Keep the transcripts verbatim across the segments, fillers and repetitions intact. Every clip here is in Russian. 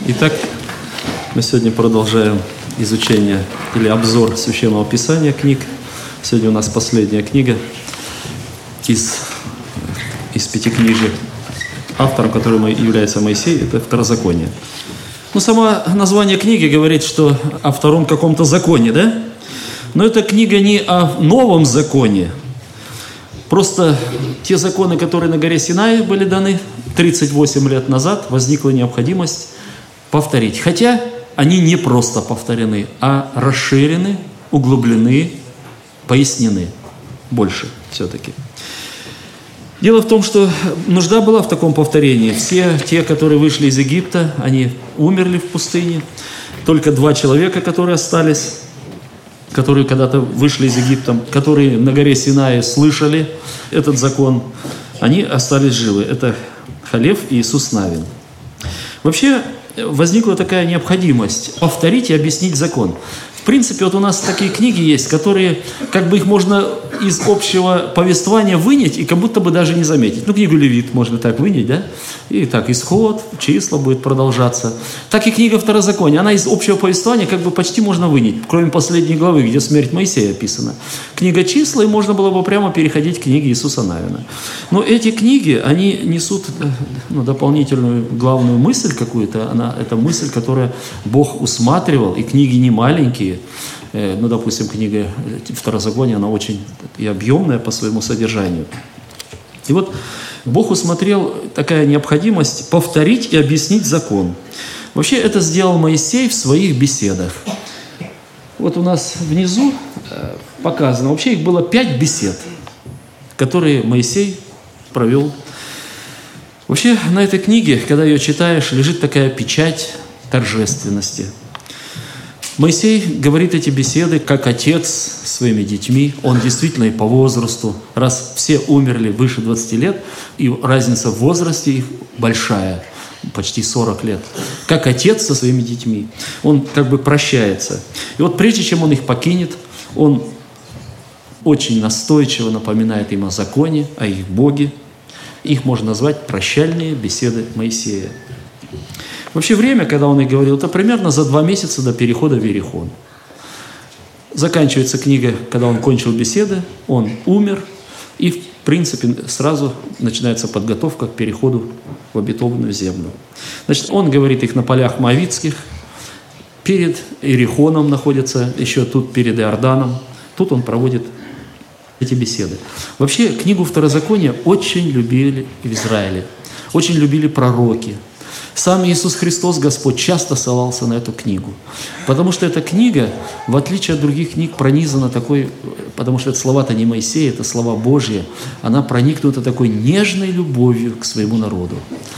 Итак, мы сегодня продолжаем изучение или обзор Священного Писания книг. Сегодня у нас последняя книга из, из Пятикнижия. Автором, которым является Моисей, это Второзаконие. Ну, само название книги говорит, что о втором каком-то законе, да? Но эта книга не о новом законе. Просто те законы, которые на горе Синай были даны тридцать восемь лет назад, возникла необходимость повторить. Хотя они не просто повторены, а расширены, углублены, пояснены больше все-таки. Дело в том, что нужда была в таком повторении. Все те, которые вышли из Египта, они умерли в пустыне. Только два человека, которые остались, которые когда-то вышли из Египта, которые на горе Синай слышали этот закон, они остались живы. Это Халев и Иисус Навин. Вообще возникла такая необходимость повторить и объяснить закон. В принципе, вот у нас такие книги есть, которые, как бы их можно из общего повествования вынять и как будто бы даже не заметить. Ну, книгу Левит можно так вынять, да? И так Исход, Числа будет продолжаться. Так и книга Второзакония, она из общего повествования как бы почти можно вынять, кроме последней главы, где смерть Моисея описана. Книга Числа, и можно было бы прямо переходить к книге Иисуса Навина. Но эти книги, они несут ну, дополнительную главную мысль какую-то. Она, это мысль, которую Бог усматривал, и книги не маленькие. Ну, допустим, книга Второзакония, она очень и объемная по своему содержанию. И вот Бог усмотрел такая необходимость повторить и объяснить закон. Вообще это сделал Моисей в своих беседах. Вот у нас внизу показано, вообще их было пять бесед, которые Моисей провел. Вообще на этой книге, когда ее читаешь, лежит такая печать торжественности. Моисей говорит эти беседы как отец своими детьми. Он действительно и по возрасту, раз все умерли выше двадцати лет, и разница в возрасте их большая, почти сорок лет. Как отец со своими детьми. Он как бы прощается. И вот прежде чем он их покинет, он очень настойчиво напоминает им о законе, о их Боге. Их можно назвать прощальные беседы Моисея. Вообще время, когда он их говорил, это примерно за два месяца до перехода в Иерихон. Заканчивается книга, когда он кончил беседы, он умер, и, в принципе, сразу начинается подготовка к переходу в обетованную землю. Значит, он говорит их на полях Моавитских, перед Иерихоном находится, еще тут перед Иорданом, тут он проводит эти беседы. Вообще, книгу Второзакония очень любили в Израиле, очень любили пророки. Сам Иисус Христос, Господь, часто ссылался на эту книгу. Потому что эта книга, в отличие от других книг, пронизана такой, потому что это слова-то не Моисея, это слова Божьи, она проникнута такой нежной любовью к своему народу.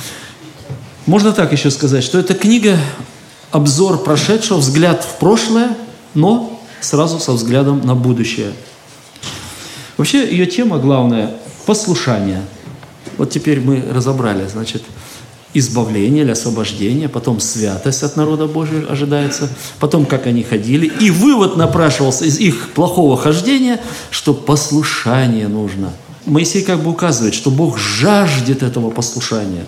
Можно так еще сказать, что эта книга – обзор прошедшего, взгляд в прошлое, но сразу со взглядом на будущее. Вообще ее тема главная – послушание. Вот теперь мы разобрали, значит, избавление или освобождение, потом святость от народа Божьего ожидается, потом как они ходили, и вывод напрашивался из их плохого хождения, что послушание нужно. Моисей как бы указывает, что Бог жаждет этого послушания,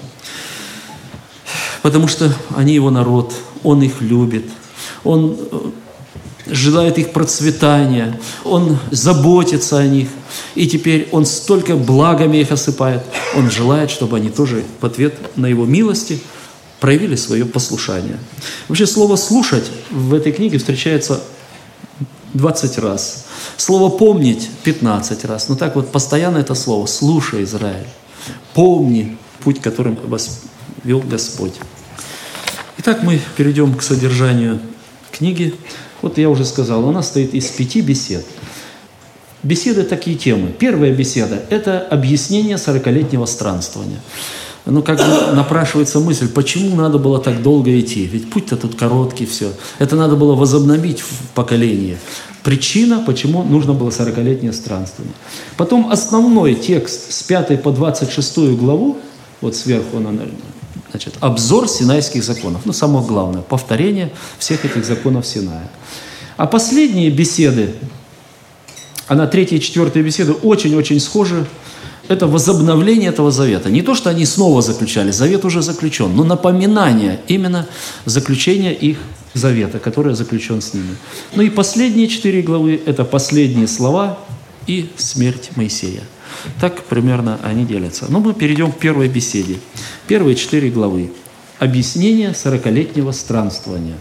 потому что они его народ, Он их любит, Он желает их процветания, Он заботится о них, и теперь Он столько благами их осыпает. Он желает, чтобы они тоже в ответ на Его милости проявили свое послушание. Вообще слово «слушать» в этой книге встречается двадцать раз. Слово «помнить» пятнадцать раз. Но так вот постоянно это слово «слушай, Израиль». Помни путь, которым вас вел Господь. Итак, мы перейдем к содержанию книги. Вот я уже сказал, она состоит из пяти бесед. Беседы такие темы. Первая беседа – это объяснение сорокалетнего странствования. Ну, как бы напрашивается мысль, почему надо было так долго идти? Ведь путь-то тут короткий, все. Это надо было возобновить в поколении. Причина, почему нужно было сорокалетнее странствование. Потом основной текст с пятой по двадцать шестую главу, вот сверху она, значит, обзор Синайских законов. Ну, самое главное, повторение всех этих законов Синая. А последние беседы, она третья и четвертая беседы очень-очень схожи Это возобновление этого завета. Не то, что они снова заключали, завет уже заключен, но напоминание именно заключения их завета, который заключен с ними. Ну и последние четыре главы – это последние слова и смерть Моисея. Так примерно они делятся. Но мы перейдем к первой беседе. Первые четыре главы. Объяснение сорокалетнего странствования.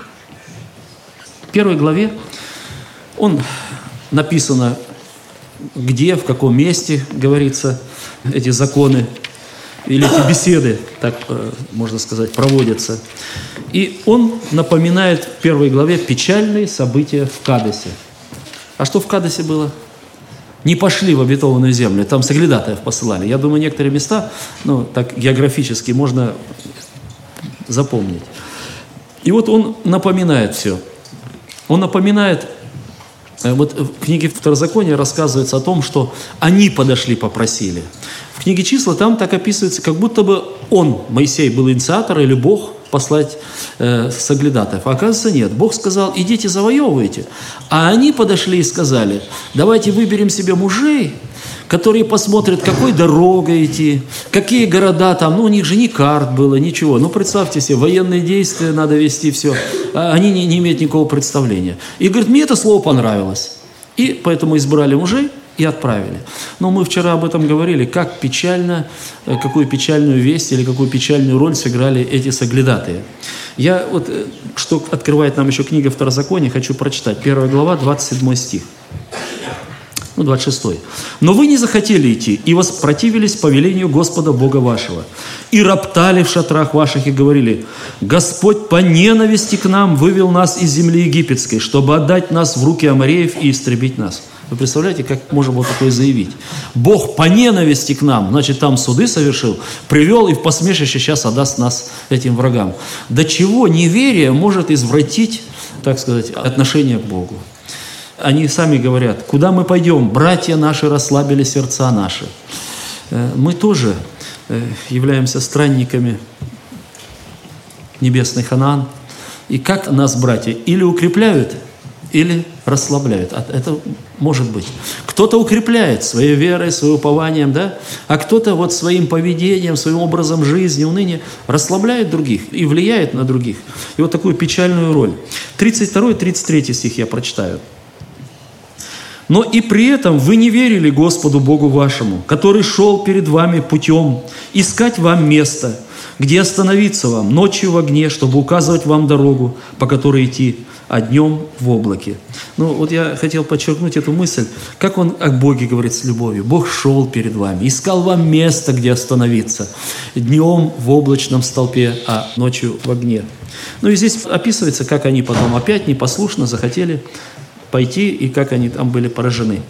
В первой главе он написано, где, в каком месте, говорится, эти законы или эти беседы, так можно сказать, проводятся. И он напоминает в первой главе печальные события в Кадесе. А что в Кадесе было? Не пошли в обетованную землю, там соглядатаев посылали. Я думаю, некоторые места, ну, так географически можно запомнить. И вот он напоминает все. Он напоминает, вот в книге Второзакония рассказывается о том, что они подошли, попросили. В книге Числа там так описывается, как будто бы он, Моисей, был инициатор или Бог послать э, соглядатаев. А оказывается, нет. Бог сказал, идите завоевывайте. А они подошли и сказали, давайте выберем себе мужей, которые посмотрят, какой дорогой идти, какие города там. Ну, у них же ни карт было, ничего. Ну, представьте себе, военные действия надо вести, все. А они не, не имеют никакого представления. И говорит, мне это слово понравилось. И поэтому избрали мужей и отправили. Но мы вчера об этом говорили, как печально, какую печальную весть или какую печальную роль сыграли эти соглядатые. Я вот, что открывает нам еще книга Второзакония, хочу прочитать. Первая глава, двадцать седьмой стих. Ну, двадцать шестой. «Но вы не захотели идти, и воспротивились повелению Господа Бога вашего, и роптали в шатрах ваших, и говорили, Господь по ненависти к нам вывел нас из земли египетской, чтобы отдать нас в руки амореев и истребить нас». Вы представляете, как можно было такое заявить? Бог по ненависти к нам, значит, там суды совершил, привел и в посмешище сейчас отдаст нас этим врагам. До чего неверие может извратить, так сказать, отношение к Богу? Они сами говорят, куда мы пойдем? Братья наши расслабили сердца наши. Мы тоже являемся странниками небесный Ханаан. И как нас братья или укрепляют, или расслабляют. Это может быть. Кто-то укрепляет своей верой, своим упованием, да? А кто-то вот своим поведением, своим образом жизни, уныния расслабляет других и влияет на других. И вот такую печальную роль. тридцать второй тридцать третий стих я прочитаю. «Но и при этом вы не верили Господу Богу вашему, который шел перед вами путем, искать вам место, где остановиться вам ночью в огне, чтобы указывать вам дорогу, по которой идти, а днем в облаке». Ну, вот я хотел подчеркнуть эту мысль, как он о Боге говорит с любовью. Бог шел перед вами, искал вам место, где остановиться, днем в облачном столпе, а ночью в огне. Ну и здесь описывается, как они потом опять непослушно захотели пойти, и как они там были поражены.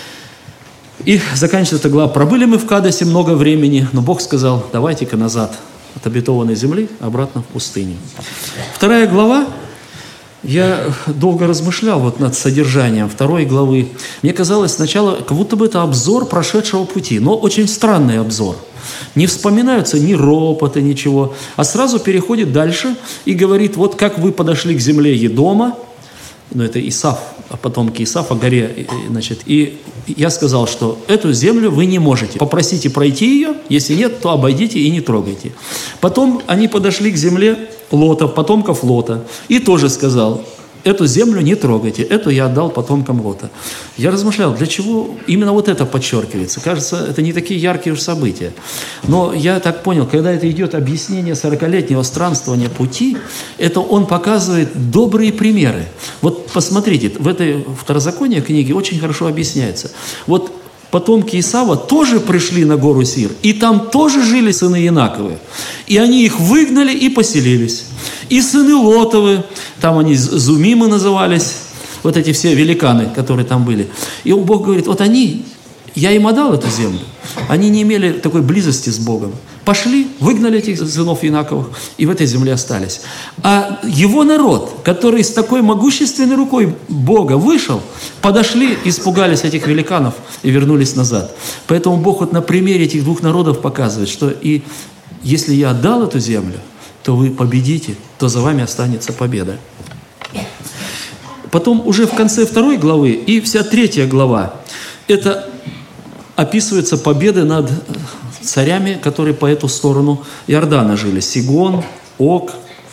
И заканчивается эта глава. «Пробыли мы в Кадесе много времени, но Бог сказал, давайте-ка назад от обетованной земли, обратно в пустыню». Вторая глава, я долго размышлял вот над содержанием второй главы. Мне казалось сначала, как будто бы это обзор прошедшего пути, но очень странный обзор. Не вспоминаются ни ропоты, ничего, а сразу переходит дальше и говорит, вот как вы подошли к земле Едома, ну, это Исав, потомки Исафа, горе, значит, и я сказал, что эту землю вы не можете. Попросите пройти ее, если нет, то обойдите и не трогайте. Потом они подошли к земле Лота, потомков Лота, и тоже сказал, эту землю не трогайте, эту я отдал потомкам Лота. Я размышлял, для чего именно вот это подчеркивается. Кажется, это не такие яркие уж события. Но я так понял, когда это идет объяснение сорокалетнего странствования пути, это он показывает добрые примеры. Вот посмотрите, в этой Второзаконии книге очень хорошо объясняется. Вот потомки Исава тоже пришли на гору Сир, и там тоже жили сыны Инаковы. И они их выгнали и поселились. И сыны Лотовы, там они Зумимы назывались, вот эти все великаны, которые там были. И Бог говорит, вот они, я им отдал эту землю, они не имели такой близости с Богом. Пошли, выгнали этих сынов Инаковых, и в этой земле остались. А его народ, который с такой могущественной рукой Бога вышел, подошли, испугались этих великанов и вернулись назад. Поэтому Бог вот на примере этих двух народов показывает, что и если я отдал эту землю, то вы победите, то за вами останется победа. Потом уже в конце второй главы и вся третья глава – это описываются победы над царями, которые по эту сторону Иордана жили. Сигон, Ог.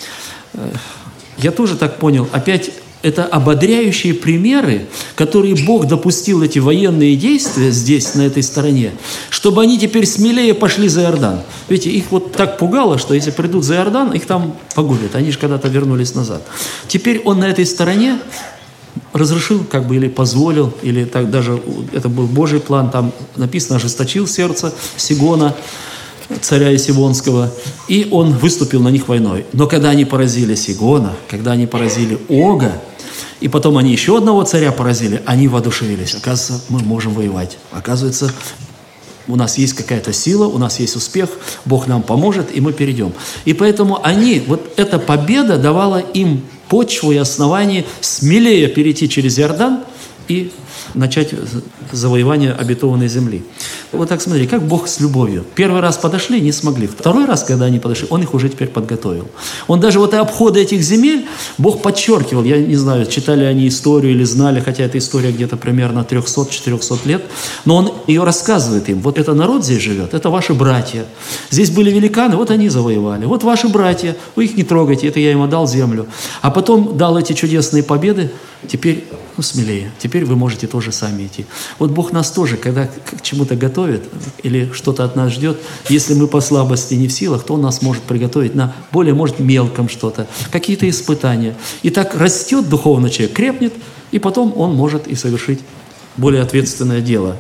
Я тоже так понял. Опять это ободряющие примеры, которые Бог допустил эти военные действия здесь, на этой стороне, чтобы они теперь смелее пошли за Иордан. Видите, их вот так пугало, что если придут за Иордан, их там погубят. Они же когда-то вернулись назад. Теперь он на этой стороне разрешил, как бы, или позволил, или так даже, это был Божий план, там написано, ожесточил сердце Сигона, царя Есивонского, и он выступил на них войной. Но когда они поразили Сигона, когда они поразили Ога, и потом они еще одного царя поразили, они воодушевились. Оказывается, мы можем воевать. Оказывается, у нас есть какая-то сила, у нас есть успех, Бог нам поможет, и мы перейдем. И поэтому они, вот эта победа давала им почву и основание смелее перейти через Иордан и начать завоевание обетованной земли. Вот так смотри, как Бог с любовью. Первый раз подошли, не смогли. Второй раз, когда они подошли, Он их уже теперь подготовил. Он даже вот и обходы этих земель, Бог подчеркивал, я не знаю, читали они историю или знали, хотя эта история где-то примерно триста-четыреста лет, но Он ее рассказывает им. Вот это народ здесь живет, это ваши братья. Здесь были великаны, вот они завоевали. Вот ваши братья, вы их не трогайте, это я им отдал землю. А потом дал эти чудесные победы, теперь, ну, смелее, теперь вы можете тоже сами идти. Вот Бог нас тоже, когда к чему-то готовит или что-то от нас ждет, если мы по слабости не в силах, то Он нас может приготовить на более, может, мелком что-то, какие-то испытания. И так растет духовно человек, крепнет, и потом он может и совершить более ответственное дело.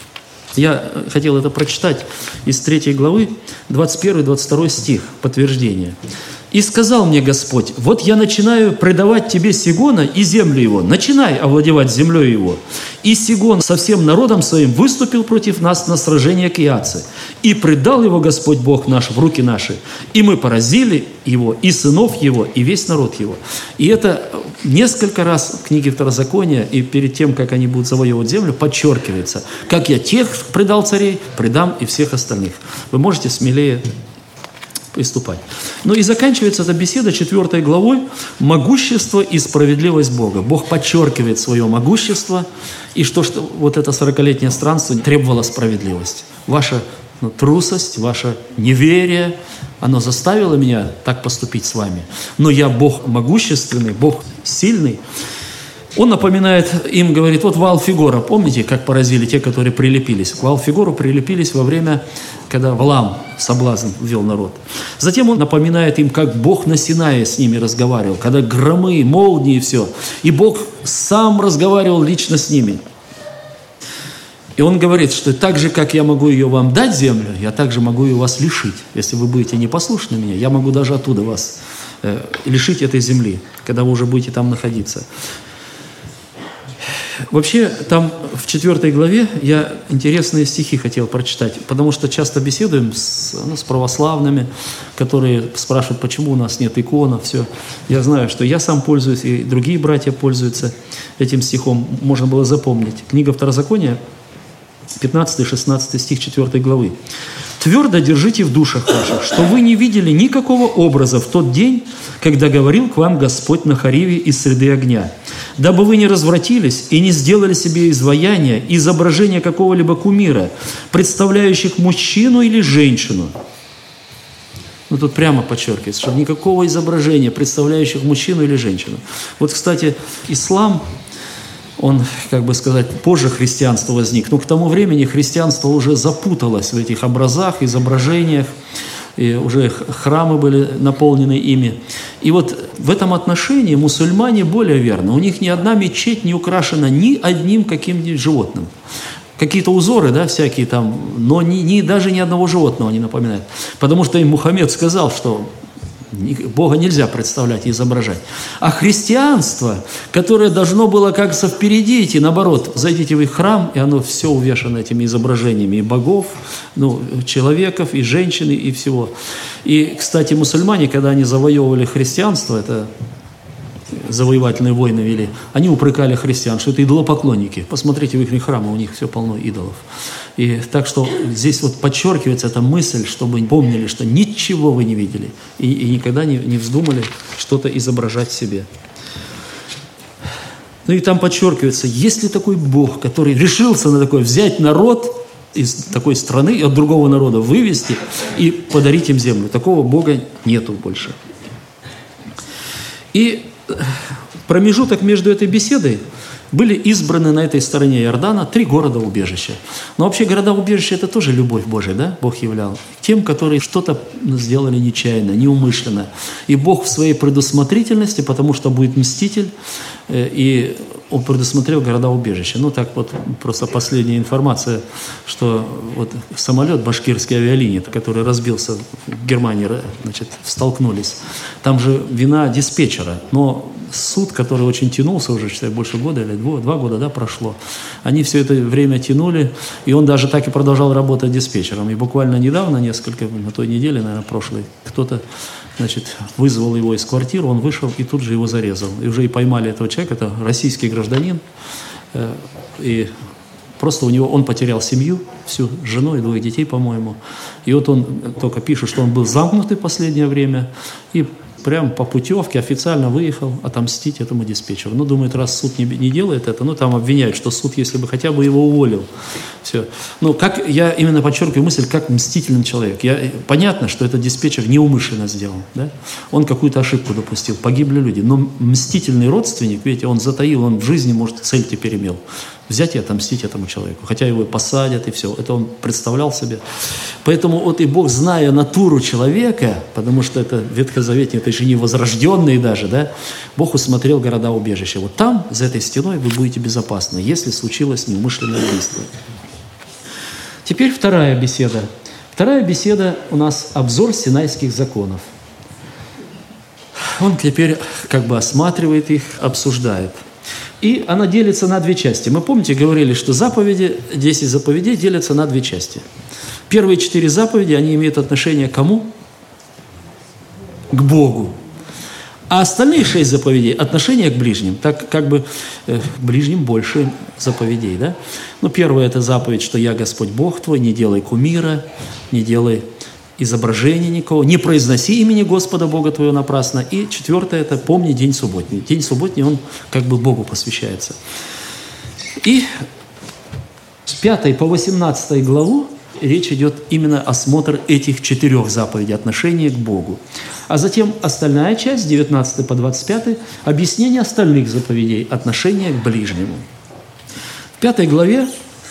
Я хотел это прочитать из третьей главы, двадцать первый двадцать второй стих, подтверждение. «И сказал мне Господь, вот я начинаю предавать тебе Сигона и землю его, начинай овладевать землей его. И Сигон со всем народом своим выступил против нас на сражение к Иаце. И предал его Господь Бог наш в руки наши. И мы поразили его, и сынов его, и весь народ его». И это несколько раз в книге Второзакония, и перед тем, как они будут завоевывать землю, подчеркивается, как я тех предал царей, предам и всех остальных. Вы можете смелее приступать. Ну и заканчивается эта беседа четвертой главой «Могущество и справедливость Бога». Бог подчеркивает свое могущество, и что, что вот это сорокалетнее странство требовало справедливости. Ваша ну, трусость, ваше неверие, оно заставило меня так поступить с вами. Но я Бог могущественный, Бог сильный. Он напоминает им, говорит, вот Ваал-Фигора, помните, как поразили те, которые прилепились? К Ваал-Фигору прилепились во время, когда Валаам соблазн ввел народ. Затем он напоминает им, как Бог на Синае с ними разговаривал, когда громы, молнии и все. И Бог сам разговаривал лично с ними. И он говорит, что так же, как я могу ее вам дать, землю, я также могу ее вас лишить. Если вы будете непослушны мне, я могу даже оттуда вас э, лишить этой земли, когда вы уже будете там находиться. Вообще, там в четвертой главе я интересные стихи хотел прочитать, потому что часто беседуем с, ну, с православными, которые спрашивают, почему у нас нет иконов, все. Я знаю, что я сам пользуюсь, и другие братья пользуются этим стихом, можно было запомнить. Книга Второзакония, пятнадцатый-шестнадцатый стих четвертой главы. «Твердо держите в душах ваших, что вы не видели никакого образа в тот день, когда говорил к вам Господь на Хориве из среды огня, дабы вы не развратились и не сделали себе изваяния, изображения какого-либо кумира, представляющих мужчину или женщину». Ну, тут прямо подчеркивается, что никакого изображения, представляющих мужчину или женщину. Вот, кстати, ислам, он, как бы сказать, позже христианство возник. Но к тому времени христианство уже запуталось в этих образах, изображениях, и уже храмы были наполнены ими. И вот в этом отношении мусульмане более верны. У них ни одна мечеть не украшена ни одним каким-нибудь животным. Какие-то узоры, да, всякие там, но ни, ни, даже ни одного животного не напоминает. Потому что им Мухаммед сказал, что Бога нельзя представлять и изображать. А христианство, которое должно было как-то впереди идти, наоборот, зайдите в их храм, и оно все увешано этими изображениями и богов, ну, человеков, и женщин, и всего. И, кстати, мусульмане, когда они завоевывали христианство, это завоевательные войны вели, они упрекали христиан, что это идолопоклонники. Посмотрите в их храмы, у них все полно идолов. И так что здесь вот подчеркивается эта мысль, чтобы помнили, что ничего вы не видели и, и никогда не, не вздумали что-то изображать себе. Ну и там подчеркивается, есть ли такой Бог, который решился на такое, взять народ из такой страны, от другого народа вывести и подарить им землю. Такого Бога нету больше. И промежуток между этой беседой были избраны на этой стороне Иордана три города-убежища. Но вообще города-убежища – это тоже любовь Божия, да? Бог являл тем, которые что-то сделали нечаянно, неумышленно. И Бог в своей предусмотрительности, потому что будет мститель, и Он предусмотрел города-убежища. Ну, так вот, просто последняя информация, что вот самолет башкирской авиалинии, который разбился в Германии, значит, столкнулись. Там же вина диспетчера, но суд, который очень тянулся уже, считай, больше года или два, два года, да, прошло. Они все это время тянули, и он даже так и продолжал работать диспетчером. И буквально недавно, несколько, на той неделе, наверное, прошлой, кто-то, значит, вызвал его из квартиры, он вышел и тут же его зарезал. И уже и поймали этого человека, это российский гражданин, и просто у него, он потерял семью, всю жену и двоих детей, по-моему. И вот он только пишет, что он был замкнутый в последнее время, и прям по путевке официально выехал отомстить этому диспетчеру. Ну, думает, раз суд не, не делает это, ну, там обвиняют, что суд, если бы хотя бы его уволил. Все. Ну, как, я именно подчеркиваю мысль, как мстительный человек. Я, понятно, что этот диспетчер неумышленно сделал, да? Он какую-то ошибку допустил, погибли люди. Но мстительный родственник, видите, он затаил, он в жизни, может, цель теперь имел. Взять и отомстить этому человеку. Хотя его и посадят, и все. Это он представлял себе. Поэтому вот и Бог, зная натуру человека, потому что это ветхозаветные, это еще не возрожденные даже, да, Бог усмотрел города-убежища. Вот там, за этой стеной, вы будете безопасны, если случилось неумышленное убийство. Теперь вторая беседа. Вторая беседа у нас обзор Синайских законов. Он теперь как бы осматривает их, обсуждает. И она делится на две части. Мы, помните, говорили, что заповеди, десять заповедей делятся на две части. Первые четыре заповеди, они имеют отношение к кому? К Богу. А остальные шесть заповедей – отношение к ближним. Так как бы э, ближним больше заповедей, да? Ну, первая – это заповедь, что «Я Господь Бог твой, не делай кумира, не делай изображения никого, не произноси имени Господа Бога твоего напрасно». И четвертое – это «Помни день субботний». День субботний, он как бы Богу посвящается. И с пятой по восемнадцатой главу речь идет именно осмотр этих четырех заповедей, отношения к Богу. А затем остальная часть, с девятнадцатой по двадцать пятой, объяснение остальных заповедей, отношения к ближнему. В пятой главе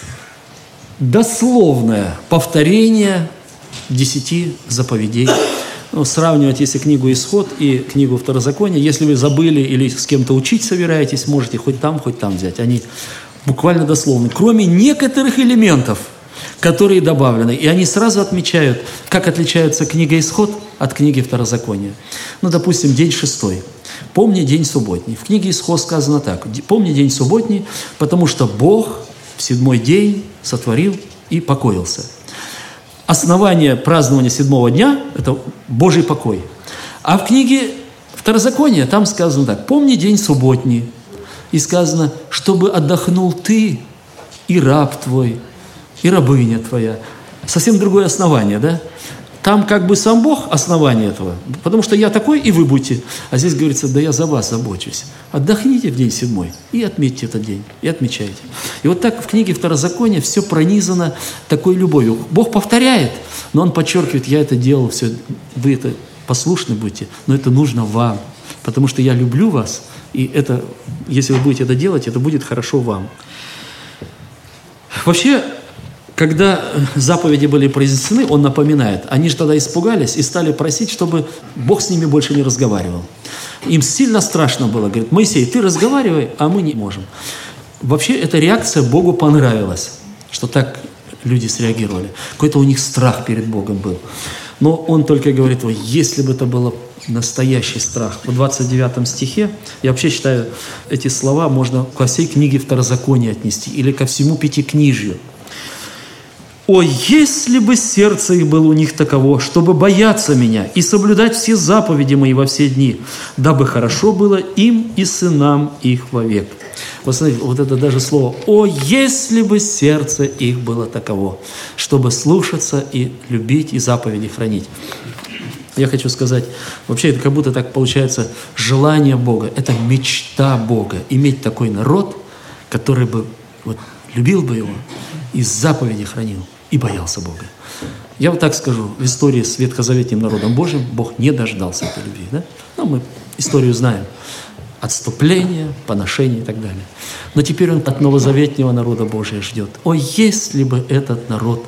дословное повторение десяти заповедей. Ну, сравнивать, если книгу «Исход» и книгу «Второзаконие», если вы забыли или с кем-то учить собираетесь, можете хоть там, хоть там взять. Они буквально дословны, кроме некоторых элементов, которые добавлены. И они сразу отмечают, как отличается книга «Исход» от книги «Второзакония». Ну, допустим, день шестой. «Помни день субботний». В книге «Исход» сказано так. «Помни день субботний, потому что Бог в седьмой день сотворил и покоился». Основание празднования седьмого дня – это Божий покой. А в книге Второзакония там сказано так. «Помни день субботний». И сказано, чтобы отдохнул ты и раб твой, и рабыня твоя. Совсем другое основание, да? Там как бы сам Бог основание этого. Потому что я такой, и вы будете. А здесь говорится, да я за вас забочусь. Отдохните в день седьмой и отметьте этот день. И отмечайте. И вот так в книге Второзакония все пронизано такой любовью. Бог повторяет, но Он подчеркивает, я это делал, все, вы это послушны будете, но это нужно вам. Потому что я люблю вас, и это, если вы будете это делать, это будет хорошо вам. Вообще, когда заповеди были произнесены, он напоминает. Они же тогда испугались и стали просить, чтобы Бог с ними больше не разговаривал. Им сильно страшно было. Говорит, Моисей, ты разговаривай, а мы не можем. Вообще, эта реакция Богу понравилась, что так люди среагировали. Какой-то у них страх перед Богом был. Но он только говорит, ой, если бы это было настоящий страх. В двадцать девятом стихе, я вообще считаю, эти слова можно ко всей книге Второзакония отнести или ко всему Пятикнижью. «О, если бы сердце их было у них таково, чтобы бояться меня и соблюдать все заповеди мои во все дни, дабы хорошо было им и сынам их вовек». Вот смотрите, вот это даже слово «О, если бы сердце их было таково, чтобы слушаться и любить и заповеди хранить». Я хочу сказать, вообще это как будто так получается желание Бога, это мечта Бога, иметь такой народ, который бы вот, любил бы его и заповеди хранил. и боялся Бога. Я вот так скажу, в истории с ветхозаветным народом Божьим Бог не дождался этой любви. Да? Ну, мы историю знаем. Отступление, поношение и так далее. Но теперь Он от новозаветнего народа Божия ждет. О, если бы этот народ,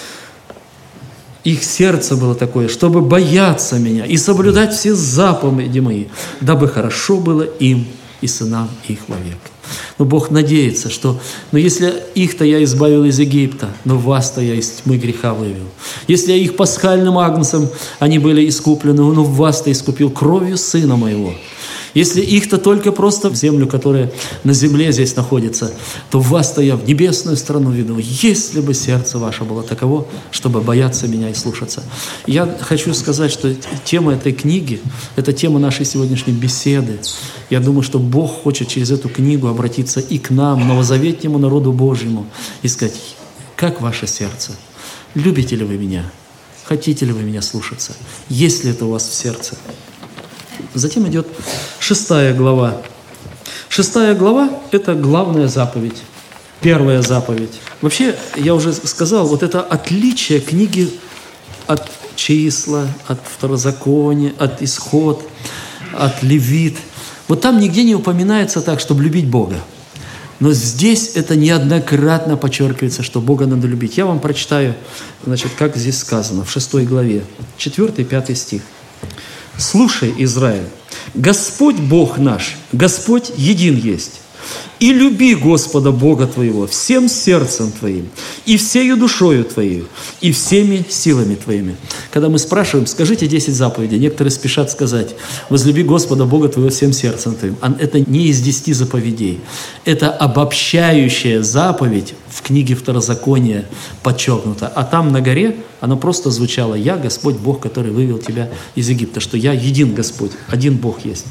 их сердце было такое, чтобы бояться Меня и соблюдать все заповеди Мои, дабы хорошо было им и сынам их вовек. Но Бог надеется, что, ну если их-то я избавил из Египта, но вас-то я из тьмы греха вывел. Если я их пасхальным агнцем, они были искуплены, но вас-то искупил кровью Сына Моего. Если их-то только просто в землю, которая на земле здесь находится, то вас-то я в небесную страну веду, если бы сердце ваше было таково, чтобы бояться Меня и слушаться. Я хочу сказать, что тема этой книги, это тема нашей сегодняшней беседы. Я думаю, что Бог хочет через эту книгу обратиться и к нам, новозаветнему народу Божьему, и сказать, как ваше сердце? Любите ли вы Меня? Хотите ли вы Меня слушаться? Есть ли это у вас в сердце? Затем идет шестая глава. Шестая глава – это главная заповедь, первая заповедь. Вообще, я уже сказал, вот это отличие книги от числа, от второзакония, от исход, от левит. Вот там нигде не упоминается так, чтобы любить Бога. Но здесь это неоднократно подчеркивается, что Бога надо любить. Я вам прочитаю, значит, как здесь сказано, в шестой главе, четвёртый и пятый стих. «Слушай, Израиль, Господь Бог наш, Господь един есть. И люби Господа Бога твоего всем сердцем твоим, и всею душою твоей, и всеми силами твоими». Когда мы спрашиваем, скажите десять заповедей, некоторые спешат сказать, возлюби Господа Бога твоего всем сердцем твоим. Это не из десяти заповедей. Это обобщающая заповедь в книге Второзакония подчеркнута. А там на горе оно просто звучало: «Я Господь Бог, который вывел тебя из Египта», что я един Господь, один Бог есть.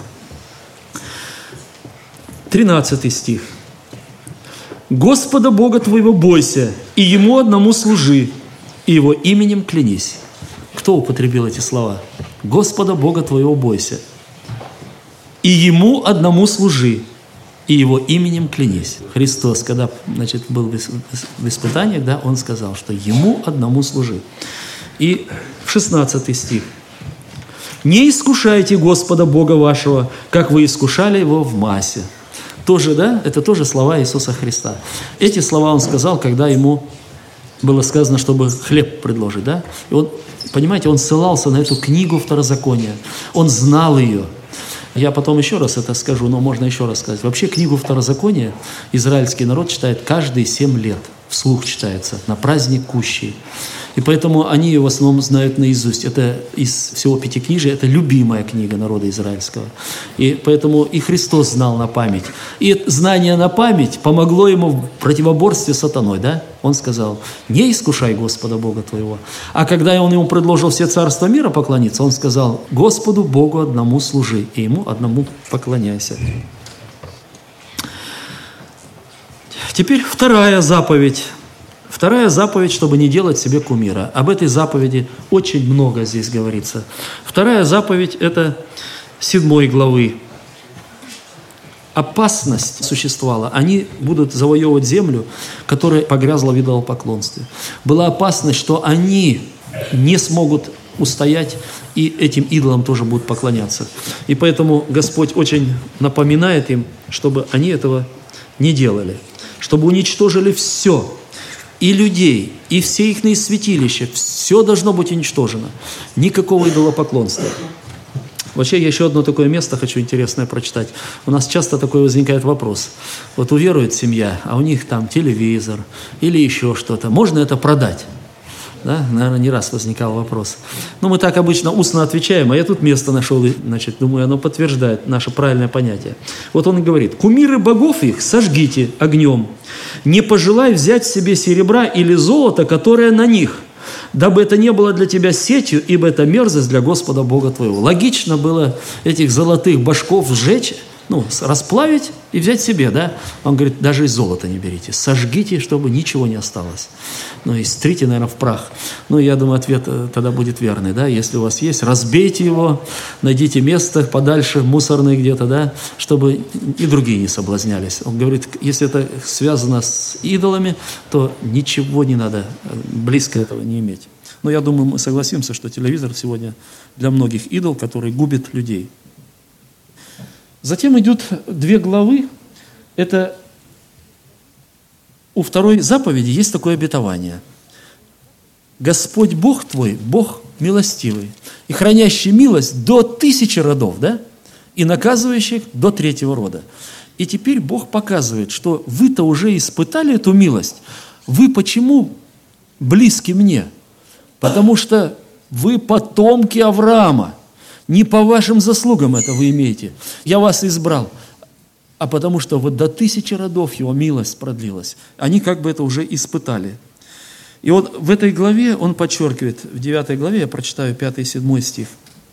тринадцатый стих. «Господа Бога твоего бойся, и Ему одному служи, и Его именем клянись». Кто употребил эти слова? «Господа Бога твоего бойся, и Ему одному служи, и Его именем клянись». Христос, когда, значит, был в испытаниях, да, Он сказал, что Ему одному служи. И шестнадцатый стих. «Не искушайте Господа Бога вашего, как вы искушали Его в Массе». Тоже, да, это тоже слова Иисуса Христа. Эти слова Он сказал, когда Ему было сказано, чтобы хлеб предложить, да. И Он, понимаете, Он ссылался на эту книгу Второзакония. Он знал ее. Я потом еще раз это скажу, но можно еще раз сказать. Вообще книгу Второзакония израильский народ читает каждые семь лет. Вслух читается, на праздник Кущей. И поэтому они ее в основном знают наизусть. Это из всего Пятикнижия, это любимая книга народа израильского. И поэтому и Христос знал на память. И знание на память помогло ему в противоборстве с сатаной, да? Он сказал: не искушай Господа Бога твоего. А когда он ему предложил все царства мира поклониться, он сказал: Господу Богу одному служи, и Ему одному поклоняйся. Теперь вторая заповедь. Вторая заповедь, чтобы не делать себе кумира. Об этой заповеди очень много здесь говорится. Вторая заповедь – это седьмой главы. Опасность существовала. Они будут завоевывать землю, которая погрязла в идолопоклонстве. Была опасность, что они не смогут устоять, и этим идолам тоже будут поклоняться. И поэтому Господь очень напоминает им, чтобы они этого не делали. Чтобы уничтожили все. И людей, и все их святилища, все должно быть уничтожено. Никакого идолопоклонства. Вообще, я еще одно такое место хочу интересное прочитать. У нас часто такой возникает вопрос. Вот уверует семья, а у них там телевизор или еще что-то. Можно это продать? Да? Наверное, не раз возникал вопрос. Но мы так обычно устно отвечаем, а я тут место нашел, и, значит, думаю, оно подтверждает наше правильное понятие. Вот он говорит: «Кумиры богов их сожгите огнем, не пожелай взять себе серебра или золота, которое на них, дабы это не было для тебя сетью, ибо это мерзость для Господа Бога твоего». Логично было этих золотых башков сжечь, ну, расплавить и взять себе, да? Он говорит, даже и золото не берите, сожгите, чтобы ничего не осталось. Ну, и стрите, наверное, в прах. Ну, я думаю, ответ тогда будет верный, да? Если у вас есть, разбейте его, найдите место подальше, мусорное где-то, да? Чтобы и другие не соблазнялись. Он говорит, если это связано с идолами, то ничего не надо, близко этого не иметь. Но я думаю, мы согласимся, что телевизор сегодня для многих идол, который губит людей. Затем идут две главы. Это у второй заповеди есть такое обетование. Господь Бог твой, Бог милостивый, и хранящий милость до тысячи родов, да? И наказывающих до третьего рода. И теперь Бог показывает, что вы-то уже испытали эту милость. Вы почему близки мне? Потому что вы потомки Авраама. Не по вашим заслугам это вы имеете. Я вас избрал. А потому что вот до тысячи родов его милость продлилась. Они как бы это уже испытали. И вот в этой главе он подчеркивает, в девятой главе, я прочитаю пятый и седьмой стих.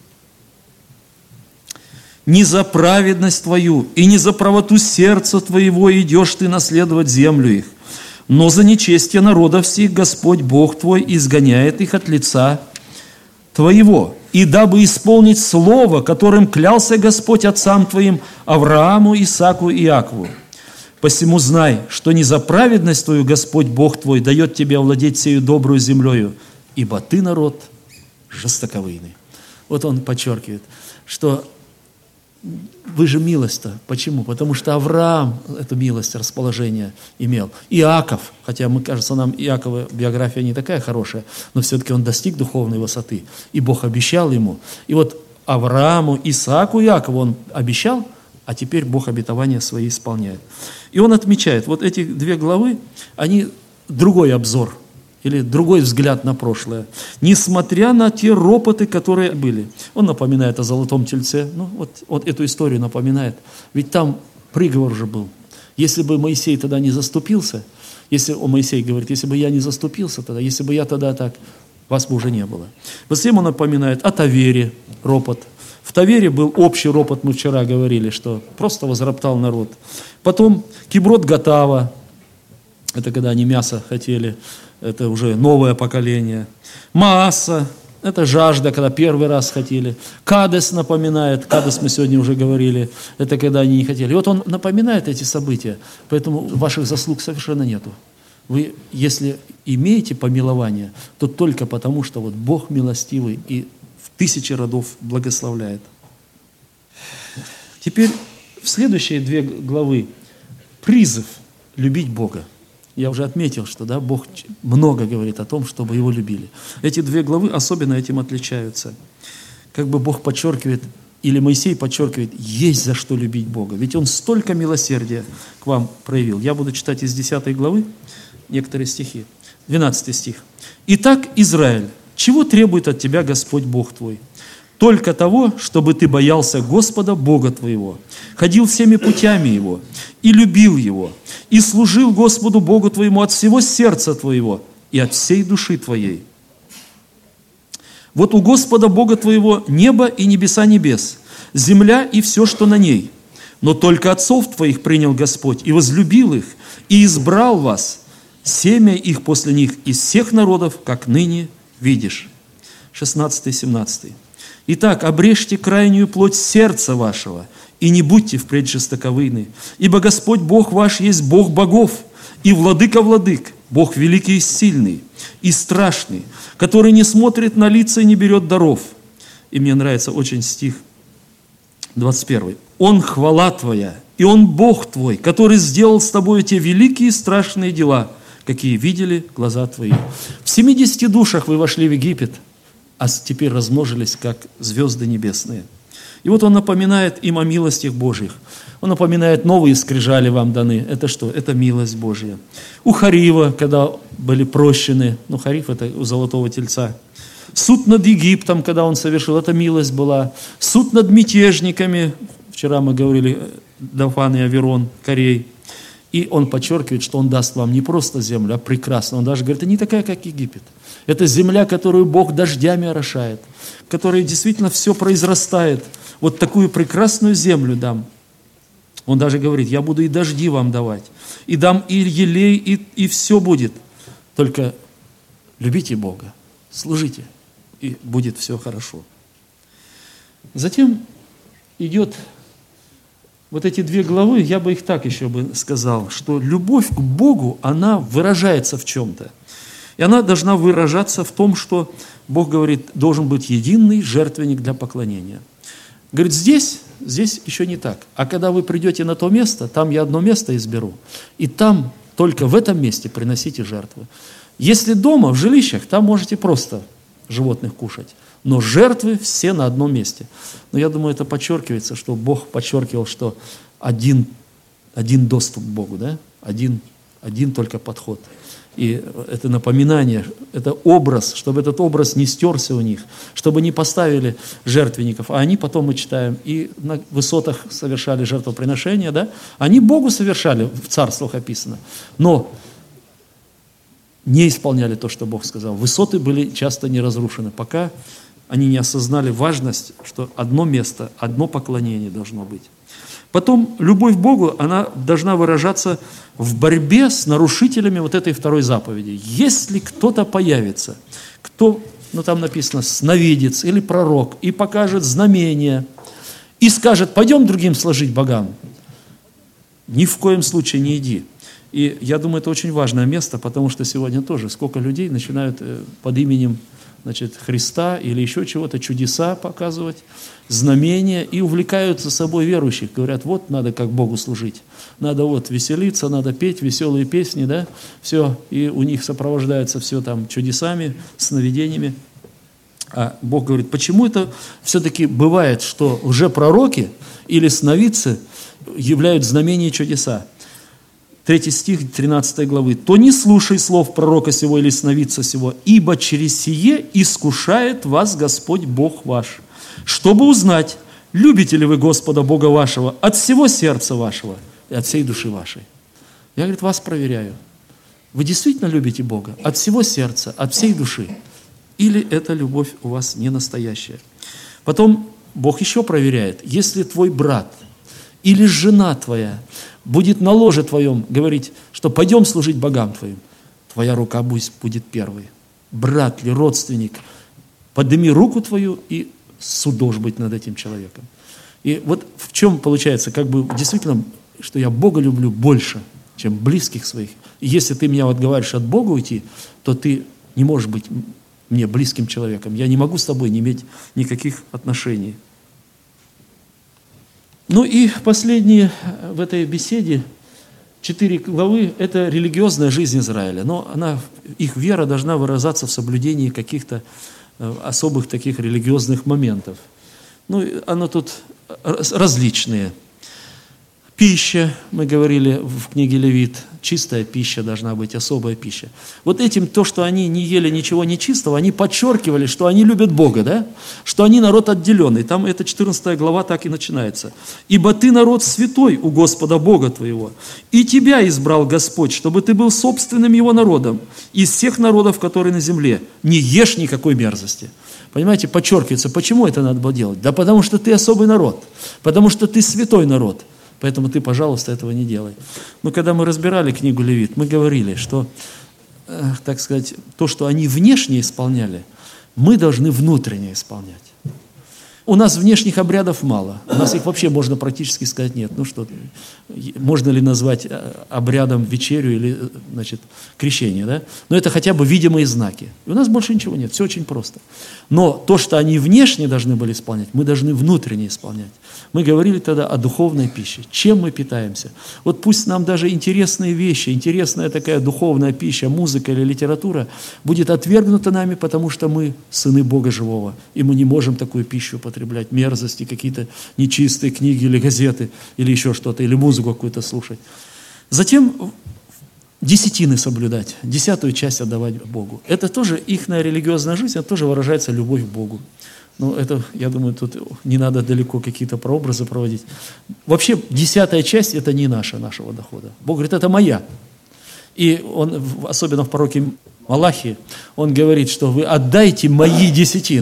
«Не за праведность твою и не за правоту сердца твоего идешь ты наследовать землю их, но за нечестие народов сих Господь Бог твой изгоняет их от лица твоего, и дабы исполнить слово, которым клялся Господь отцам твоим, Аврааму, Исааку и Иакову. Посему знай, что не за праведность твою Господь Бог твой дает тебе овладеть сею добрую землею, ибо ты народ жестоковыйный». Вот он подчеркивает, что вы же милость-то. Почему? Потому что Авраам эту милость, расположение имел. Иаков, хотя, мы, кажется, нам Иакова биография не такая хорошая, но все-таки он достиг духовной высоты. И Бог обещал ему. И вот Аврааму, Исааку, Иакову он обещал, а теперь Бог обетования свои исполняет. И он отмечает, вот эти две главы, они другой обзор или другой взгляд на прошлое. Несмотря на те ропоты, которые были. Он напоминает о золотом тельце. Ну, вот, вот эту историю напоминает. Ведь там приговор уже был. Если бы Моисей тогда не заступился, если о Моисей говорит, если бы я не заступился тогда, если бы я тогда так, вас бы уже не было. Затем он напоминает о Тавере, ропот. В Тавере был общий ропот, мы вчера говорили, что просто возроптал народ. Потом Киброт Гатава, это когда они мясо хотели, это уже новое поколение. Мааса, это жажда, когда первый раз хотели. Кадес напоминает, Кадес мы сегодня уже говорили, это когда они не хотели. И вот он напоминает эти события, поэтому ваших заслуг совершенно нету. Вы, если имеете помилование, то только потому, что вот Бог милостивый и в тысячи родов благословляет. Теперь в следующие две главы призыв любить Бога. Я уже отметил, что да, Бог много говорит о том, чтобы Его любили. Эти две главы особенно этим отличаются. Как бы Бог подчеркивает, или Моисей подчеркивает, есть за что любить Бога. Ведь Он столько милосердия к вам проявил. Я буду читать из десятой главы некоторые стихи. двенадцатый стих. «Итак, Израиль, чего требует от тебя Господь Бог твой? Только того, чтобы ты боялся Господа Бога твоего, ходил всеми путями Его, и любил Его, и служил Господу Богу твоему от всего сердца твоего и от всей души твоей. Вот у Господа Бога твоего небо и небеса небес, земля и все, что на ней. Но только отцов твоих принял Господь, и возлюбил их, и избрал вас, семя их после них из всех народов, как ныне видишь». шестнадцатый семнадцатый. «Итак, обрежьте крайнюю плоть сердца вашего, и не будьте впредь жестоковыйны, ибо Господь Бог ваш есть Бог богов, и владыка владык, Бог великий и сильный, и страшный, который не смотрит на лица и не берет даров». И мне нравится очень стих двадцать первый. «Он хвала твоя, и Он Бог твой, который сделал с тобой те великие и страшные дела, какие видели глаза твои. В семидесяти душах вы вошли в Египет, а теперь размножились, как звезды небесные». И вот он напоминает им о милостях Божьих. Он напоминает, новые скрижали вам даны. Это что? Это милость Божья. У Харива, когда были прощены, ну, Харив – это у золотого тельца. Суд над Египтом, когда он совершил, это милость была. Суд над мятежниками, вчера мы говорили, Дафан и Аверон, Корей. И он подчеркивает, что он даст вам не просто землю, а прекрасно. Он даже говорит, это не такая, как Египет. Это земля, которую Бог дождями орошает, в которой действительно все произрастает. Вот такую прекрасную землю дам. Он даже говорит: я буду и дожди вам давать, и дам и елей, и, и все будет. Только любите Бога, служите, и будет все хорошо. Затем идет вот эти две главы, я бы их так еще бы сказал, что любовь к Богу, она выражается в чем-то. И она должна выражаться в том, что Бог говорит, должен быть единый жертвенник для поклонения. Говорит, здесь, здесь еще не так. А когда вы придете на то место, там я одно место изберу, и там, только в этом месте приносите жертвы. Если дома, в жилищах, там можете просто животных кушать. Но жертвы все на одном месте. Но я думаю, это подчеркивается, что Бог подчеркивал, что один, один доступ к Богу, да? один, один только подход. И это напоминание, это образ, чтобы этот образ не стерся у них, чтобы не поставили жертвенников. А они потом, мы читаем, и на высотах совершали жертвоприношения, да? Они Богу совершали, в царствах описано. Но не исполняли то, что Бог сказал. Высоты были часто не разрушены, пока они не осознали важность, что одно место, одно поклонение должно быть. Потом любовь к Богу, она должна выражаться в борьбе с нарушителями вот этой второй заповеди. Если кто-то появится, кто, ну там написано, сновидец или пророк, и покажет знамение, и скажет, пойдем другим служить богам, ни в коем случае не иди. И я думаю, это очень важное место, потому что сегодня тоже сколько людей начинают под именем, значит, Христа или еще чего-то, чудеса показывать, знамения, и увлекаются собой верующих. Говорят, вот надо как Богу служить, надо вот веселиться, надо петь веселые песни, да, все, и у них сопровождается все там чудесами, сновидениями. А Бог говорит, почему это все-таки бывает, что лжепророки или сновидцы являют знамения и чудеса? Третий стих тринадцатой главы. «То не слушай слов пророка сего или сновидца сего, ибо через сие искушает вас Господь Бог ваш, чтобы узнать, любите ли вы Господа Бога вашего от всего сердца вашего и от всей души вашей». Я, говорит, вас проверяю. Вы действительно любите Бога от всего сердца, от всей души? Или эта любовь у вас не настоящая? Потом Бог еще проверяет. Если твой брат или жена твоя будет на ложе твоем говорить, что пойдем служить богам твоим, твоя рука будет первой. Брат или родственник, подними руку твою, и суд должен быть над этим человеком. И вот в чем получается, как бы действительно, что я Бога люблю больше, чем близких своих. И если ты меня отговариваешь от Бога уйти, то ты не можешь быть мне близким человеком. Я не могу с тобой не иметь никаких отношений. Ну и последние в этой беседе, четыре главы, это религиозная жизнь Израиля. Но она, их вера должна выражаться в соблюдении каких-то особых таких религиозных моментов. Ну, оно тут различные. Пища, мы говорили в книге Левит, чистая пища должна быть, особая пища. Вот этим, то, что они не ели ничего нечистого, они подчеркивали, что они любят Бога, да? Что они народ отделенный. Там эта четырнадцатая глава так и начинается. «Ибо ты народ святой у Господа Бога твоего, и тебя избрал Господь, чтобы ты был собственным его народом из всех народов, которые на земле. Не ешь никакой мерзости». Понимаете, подчеркивается, почему это надо было делать? Да потому что ты особый народ, потому что ты святой народ. Поэтому ты, пожалуйста, этого не делай. Но когда мы разбирали книгу Левит, мы говорили, что, э, так сказать, то, что они внешне исполняли, мы должны внутренне исполнять. У нас внешних обрядов мало. У нас их вообще можно практически сказать нет. Ну что, можно ли назвать обрядом вечерю или, значит, крещение, да? Но это хотя бы видимые знаки. И у нас больше ничего нет, все очень просто. Но то, что они внешне должны были исполнять, мы должны внутренне исполнять. Мы говорили тогда о духовной пище. Чем мы питаемся? Вот пусть нам даже интересные вещи, интересная такая духовная пища, музыка или литература будет отвергнута нами, потому что мы сыны Бога живого, и мы не можем такую пищу потреблять, мерзости, какие-то нечистые книги или газеты, или еще что-то, или музыку какую-то слушать. Затем десятины соблюдать, десятую часть отдавать Богу. Это тоже их религиозная жизнь, это тоже выражается любовь к Богу. Ну, это, я думаю, тут не надо далеко какие-то прообразы проводить. Вообще, десятая часть – это не наша, нашего дохода. Бог говорит, это моя. И он, особенно в пророке Малахии, он говорит, что вы отдайте мои десятины.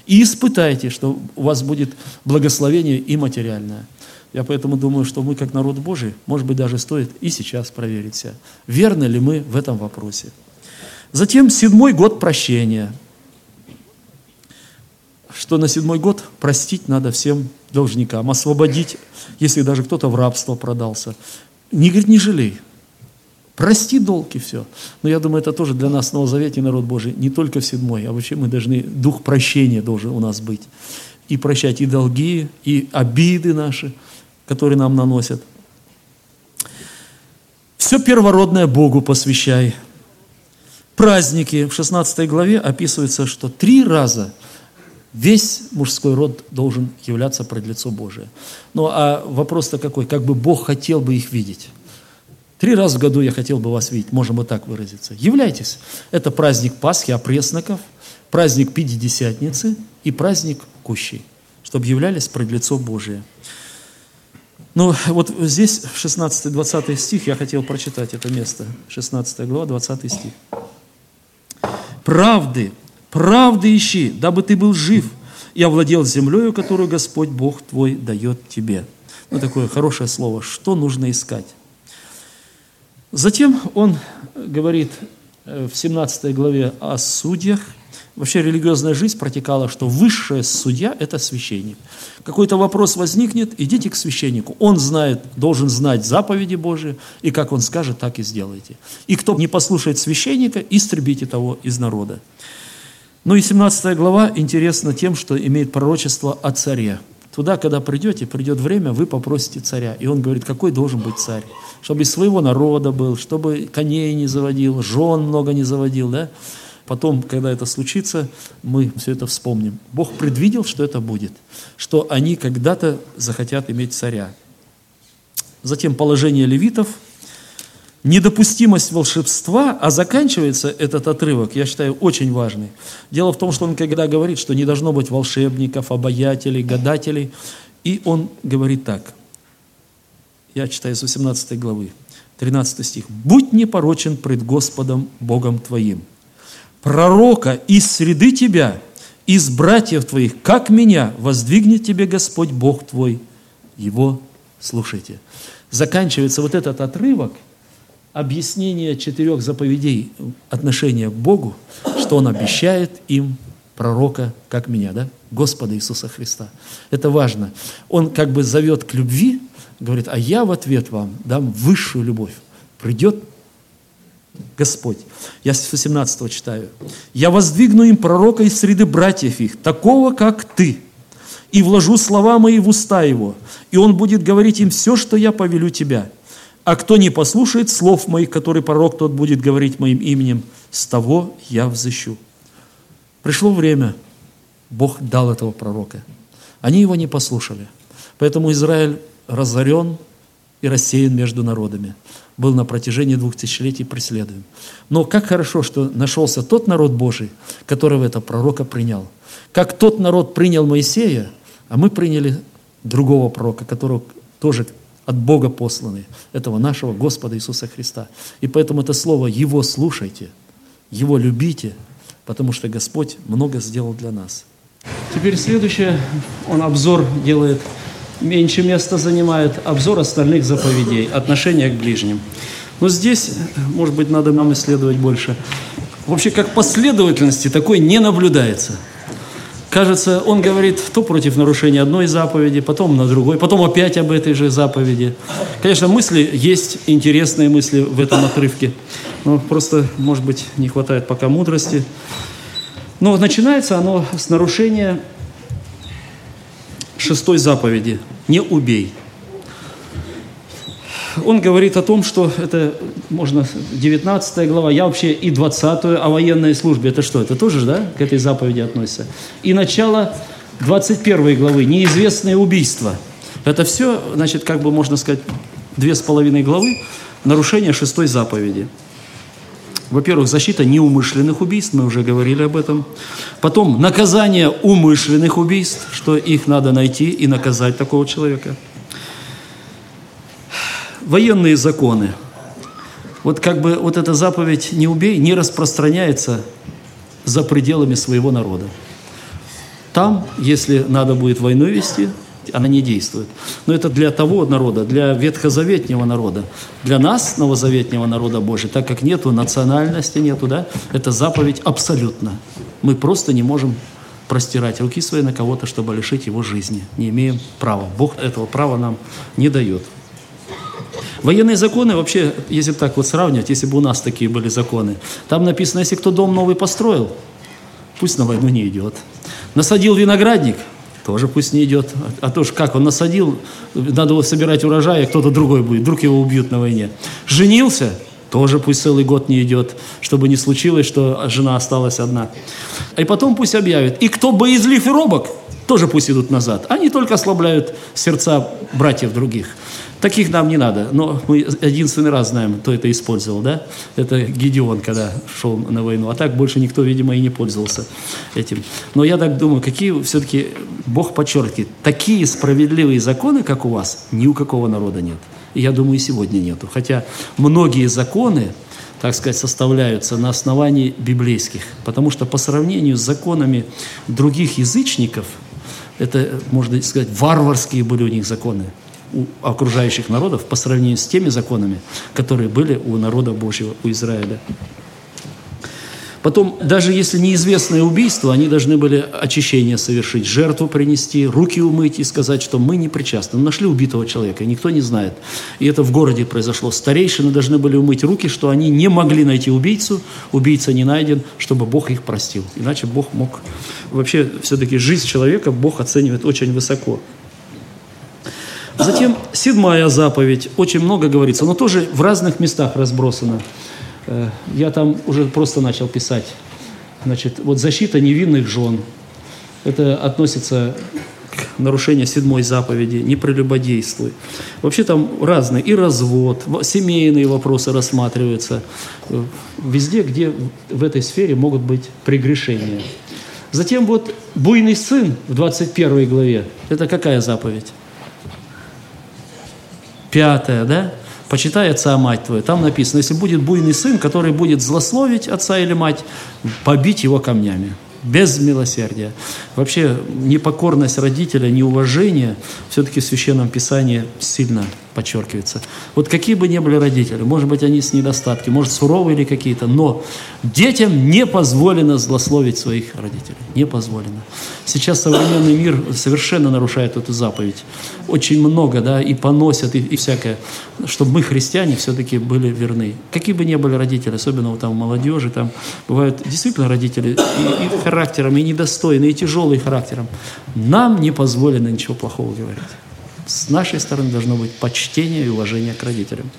И испытайте, что у вас будет благословение и материальное. Я поэтому думаю, что мы, как народ Божий, может быть, даже стоит и сейчас проверить себя, верны ли мы в этом вопросе. Затем седьмой год прощения. Что на седьмой год простить надо всем должникам, освободить, если даже кто-то в рабство продался. Не, говорит, не жалей. Прости долг и все. Но я думаю, это тоже для нас, Новозаветний народ Божий, не только в седьмой, а вообще мы должны, дух прощения должен у нас быть. И прощать и долги, и обиды наши, которые нам наносят. Все первородное Богу посвящай. Праздники. В шестнадцатой главе описывается, что три раза весь мужской род должен являться пред лицо Божие. Ну а вопрос-то какой? Как бы Бог хотел бы их видеть? Три раза в году я хотел бы вас видеть, можем и так выразиться. Являйтесь. Это праздник Пасхи, опресноков, праздник Пятидесятницы и праздник Кущей, чтобы являлись пред лицо Божие. Ну вот здесь, шестнадцатый-двадцатый стих, я хотел прочитать это место. шестнадцатая глава, двадцатый стих. «Правды, правды ищи, дабы ты был жив и овладел землею, которую Господь Бог твой дает тебе». Ну такое хорошее слово. Что нужно искать? Затем он говорит в семнадцатой главе о судьях. Вообще религиозная жизнь протекала, что высшая судья – это священник. Какой-то вопрос возникнет, идите к священнику. Он знает, должен знать заповеди Божии, и как он скажет, так и сделайте. И кто не послушает священника, истребите того из народа. Ну и семнадцатая глава интересна тем, что имеет пророчество о царе. Туда, когда придете, придет время, вы попросите царя. И он говорит, какой должен быть царь? Чтобы из своего народа был, чтобы коней не заводил, жен много не заводил. Да? Потом, когда это случится, мы все это вспомним. Бог предвидел, что это будет, что они когда-то захотят иметь царя. Затем положение левитов, недопустимость волшебства, а заканчивается этот отрывок, я считаю, очень важный. Дело в том, что он когда говорит, что не должно быть волшебников, обаятелей, гадателей, и он говорит так. Я читаю с восемнадцатой главы, тринадцатый стих. «Будь непорочен пред Господом Богом твоим, пророка из среды тебя, из братьев твоих, как меня, воздвигнет тебе Господь Бог твой, его слушайте». Заканчивается вот этот отрывок, объяснение четырех заповедей отношения к Богу, что Он обещает им пророка, как меня, да? Господа Иисуса Христа. Это важно. Он как бы зовет к любви, говорит, а я в ответ вам дам высшую любовь. Придет Господь. Я с восемнадцатого читаю. «Я воздвигну им пророка из среды братьев их, такого, как ты, и вложу слова мои в уста его, и он будет говорить им все, что я повелю тебя. А кто не послушает слов моих, которые пророк тот будет говорить моим именем, с того я взыщу». Пришло время, Бог дал этого пророка. Они его не послушали. Поэтому Израиль разорен и рассеян между народами. Был на протяжении двух тысячелетий преследуем. Но как хорошо, что нашелся тот народ Божий, которого это пророка принял. Как тот народ принял Моисея, а мы приняли другого пророка, которого тоже от Бога посланный, этого нашего Господа Иисуса Христа. И поэтому это слово «Его слушайте», «Его любите», потому что Господь много сделал для нас. Теперь следующее, он обзор делает, меньше места занимает, обзор остальных заповедей, отношения к ближним. Но здесь, может быть, надо нам исследовать больше. Вообще, как последовательности такой не наблюдается. Кажется, он говорит то против нарушения одной заповеди, потом на другой, потом опять об этой же заповеди. Конечно, мысли есть, интересные мысли в этом отрывке, но просто, может быть, не хватает пока мудрости. Но начинается оно с нарушения шестой заповеди «Не убей». Он говорит о том, что это, можно, девятнадцатая глава, я вообще и двадцатую о военной службе. Это что? Это тоже, да, к этой заповеди относится? И начало двадцать первой главы, неизвестные убийства. Это все, значит, как бы можно сказать, две с половиной главы нарушения шестой заповеди. Во-первых, защита неумышленных убийств, мы уже говорили об этом. Потом наказание умышленных убийств, что их надо найти и наказать такого человека. Военные законы. Вот как бы вот эта заповедь «не убей» не распространяется за пределами своего народа. Там, если надо будет войну вести, она не действует. Но это для того народа, для ветхозаветнего народа. Для нас, новозаветнего народа Божьего, так как нету национальности, нету, да, это заповедь абсолютно. Мы просто не можем простирать руки свои на кого-то, чтобы лишить его жизни. Не имеем права. Бог этого права нам не дает. Военные законы, вообще, если так вот сравнивать, если бы у нас такие были законы, там написано, если кто дом новый построил, пусть на войну не идет. Насадил виноградник, тоже пусть не идет. А то ж как, он насадил, надо его собирать урожай, а кто-то другой будет, вдруг его убьют на войне. Женился, тоже пусть целый год не идет, чтобы не случилось, что жена осталась одна. И потом пусть объявят, и кто боязлив и робок, тоже пусть идут назад. Они только ослабляют сердца братьев других. Таких нам не надо. Но мы единственный раз знаем, кто это использовал, да? Это Гедеон, когда шел на войну. А так больше никто, видимо, и не пользовался этим. Но я так думаю, какие все-таки, Бог подчеркивает, такие справедливые законы, как у вас, ни у какого народа нет. И я думаю, и сегодня нету. Хотя многие законы, так сказать, составляются на основании библейских. Потому что по сравнению с законами других язычников, это, можно сказать, варварские были у них законы, у окружающих народов, по сравнению с теми законами, которые были у народа Божьего, у Израиля. Потом, даже если неизвестное убийство, они должны были очищение совершить, жертву принести, руки умыть и сказать, что мы не причастны. Нашли убитого человека, и никто не знает. И это в городе произошло. Старейшины должны были умыть руки, что они не могли найти убийцу, убийца не найден, чтобы Бог их простил. Иначе Бог мог... Вообще, все-таки жизнь человека Бог оценивает очень высоко. Затем седьмая заповедь, очень много говорится, но тоже в разных местах разбросано. Я там уже просто начал писать. Значит, вот защита невинных жен. Это относится к нарушению седьмой заповеди, не прелюбодействуй. Вообще там разные, и развод, семейные вопросы рассматриваются. Везде, где в этой сфере могут быть прегрешения. Затем вот буйный сын в двадцать первой главе. Это какая заповедь? Пятая, да? Почитай отца, мать твою. Там написано, если будет буйный сын, который будет злословить отца или мать, побить его камнями. Без милосердия. Вообще, непокорность родителя, неуважение все-таки в Священном Писании сильно подчеркивается. Вот какие бы ни были родители, может быть, они с недостатками, может, суровые или какие-то, но детям не позволено злословить своих родителей. Не позволено. Сейчас современный мир совершенно нарушает эту заповедь. Очень много, да, и поносят, и, и всякое. Чтобы мы, христиане, все-таки были верны. Какие бы ни были родители, особенно вот там молодежи, там бывают действительно родители и, и характером, и недостойные, и тяжелые характером. Нам не позволено ничего плохого говорить. С нашей стороны должно быть почтение и уважение к родителям.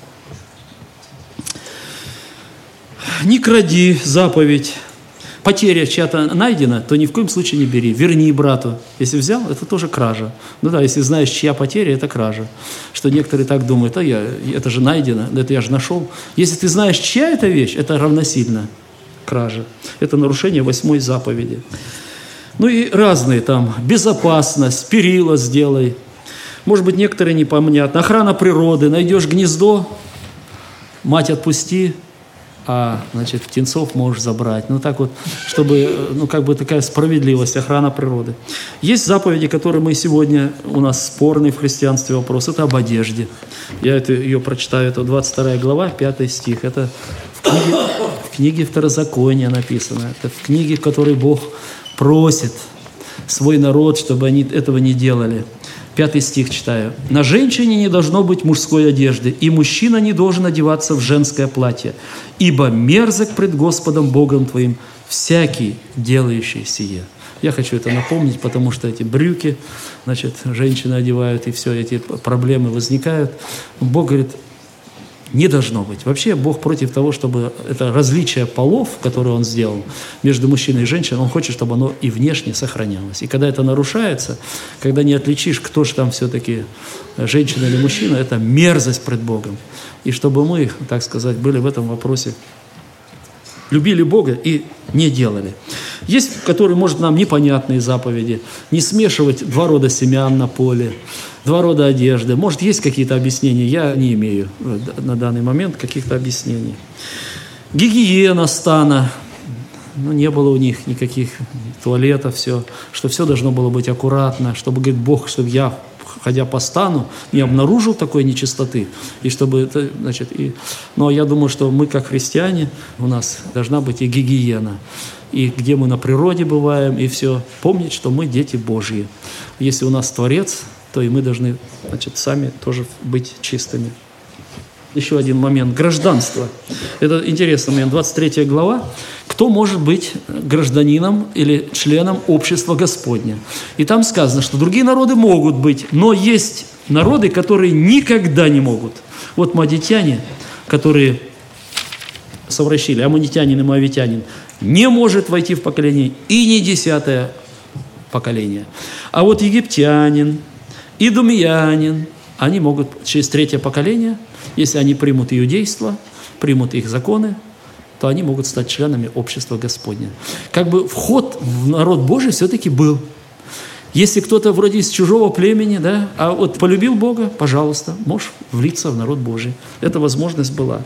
Не кради, заповедь. Потеря чья-то найдена, то ни в коем случае не бери. Верни брату. Если взял, это тоже кража. Ну да, если знаешь, чья потеря, это кража. Что некоторые так думают, а я, это же найдено, это я же нашел. Если ты знаешь, чья это вещь, это равносильно краже. Это нарушение восьмой заповеди. Ну и разные там. Безопасность, перила сделай. Может быть, некоторые непонятно. Охрана природы. Найдешь гнездо, мать отпусти, а, значит, птенцов можешь забрать. Ну, так вот, чтобы, ну, как бы такая справедливость, охрана природы. Есть заповеди, которые мы сегодня, у нас спорный в христианстве вопрос. Это об одежде. Я это, ее прочитаю. Это двадцать вторая глава, пятый стих. Это в книге, в книге Второзакония написано. Это в книге, в которой Бог просит свой народ, чтобы они этого не делали. Пятый стих читаю. «На женщине не должно быть мужской одежды, и мужчина не должен одеваться в женское платье, ибо мерзок пред Господом Богом твоим всякий, делающий сие». Я хочу это напомнить, потому что эти брюки, значит, женщины одевают, и все эти проблемы возникают. Бог говорит, не должно быть. Вообще Бог против того, чтобы это различие полов, которое Он сделал между мужчиной и женщиной, Он хочет, чтобы оно и внешне сохранялось. И когда это нарушается, когда не отличишь, кто же там все-таки женщина или мужчина, это мерзость пред Богом. И чтобы мы, так сказать, были в этом вопросе, любили Бога и не делали. Есть, которые, может, нам непонятные заповеди. Не смешивать два рода семян на поле, два рода одежды. Может, есть какие-то объяснения, я не имею на данный момент каких-то объяснений. Гигиена стана. ну, не было у них никаких туалетов, все, что все должно было быть аккуратно, чтобы, говорит, Бог, чтобы я, ходя по стану, не обнаружил такой нечистоты, и чтобы это, значит, и, но я думаю, что мы, как христиане, у нас должна быть и гигиена, и где мы на природе бываем, и все, помнить, что мы дети Божьи. Если у нас Творец, то и мы должны, значит, сами тоже быть чистыми. Еще один момент. Гражданство. Это интересный момент. двадцать третья глава. Кто может быть гражданином или членом общества Господня? И там сказано, что другие народы могут быть, но есть народы, которые никогда не могут. Вот мадьяне, которые совращили, аммонитянин и моавитянин, не может войти в поколение и не десятое поколение. А вот египтянин, идумеянин, они могут через третье поколение, если они примут иудейство, примут их законы, то они могут стать членами общества Господня. Как бы вход в народ Божий все-таки был. Если кто-то вроде из чужого племени, да, а вот полюбил Бога, пожалуйста, можешь влиться в народ Божий. Эта возможность была.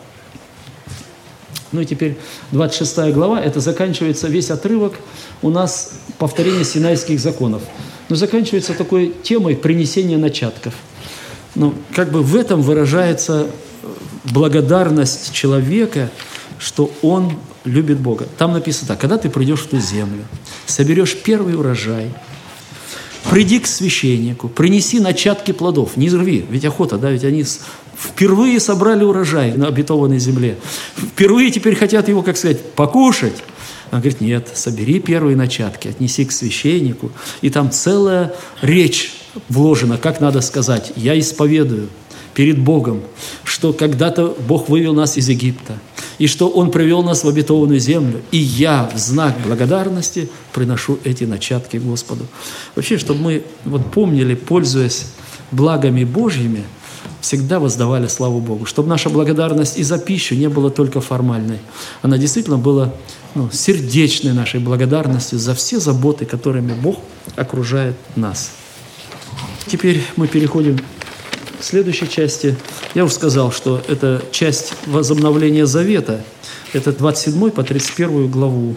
Ну и теперь двадцать шестая глава, это заканчивается весь отрывок у нас повторение Синайских законов. Но заканчивается такой темой принесения начатков. Ну, как бы в этом выражается благодарность человека, что он любит Бога. Там написано так: когда ты придешь в ту землю, соберешь первый урожай, приди к священнику, принеси начатки плодов, не рви, ведь охота, да, ведь они впервые собрали урожай на обетованной земле, впервые теперь хотят его, как сказать, покушать. Он говорит: нет, собери первые начатки, отнеси к священнику, и там целая речь вложена, как надо сказать: я исповедую перед Богом, что когда-то Бог вывел нас из Египта, и что Он привел нас в обетованную землю, и я в знак благодарности приношу эти начатки Господу. Вообще, чтобы мы вот помнили, пользуясь благами Божьими, всегда воздавали славу Богу, чтобы наша благодарность и за пищу не была только формальной, она действительно была, ну, сердечной нашей благодарностью за все заботы, которыми Бог окружает нас. Теперь мы переходим к следующей части. Я уже сказал, что это часть возобновления завета. Это двадцать седьмую по тридцать первую главу.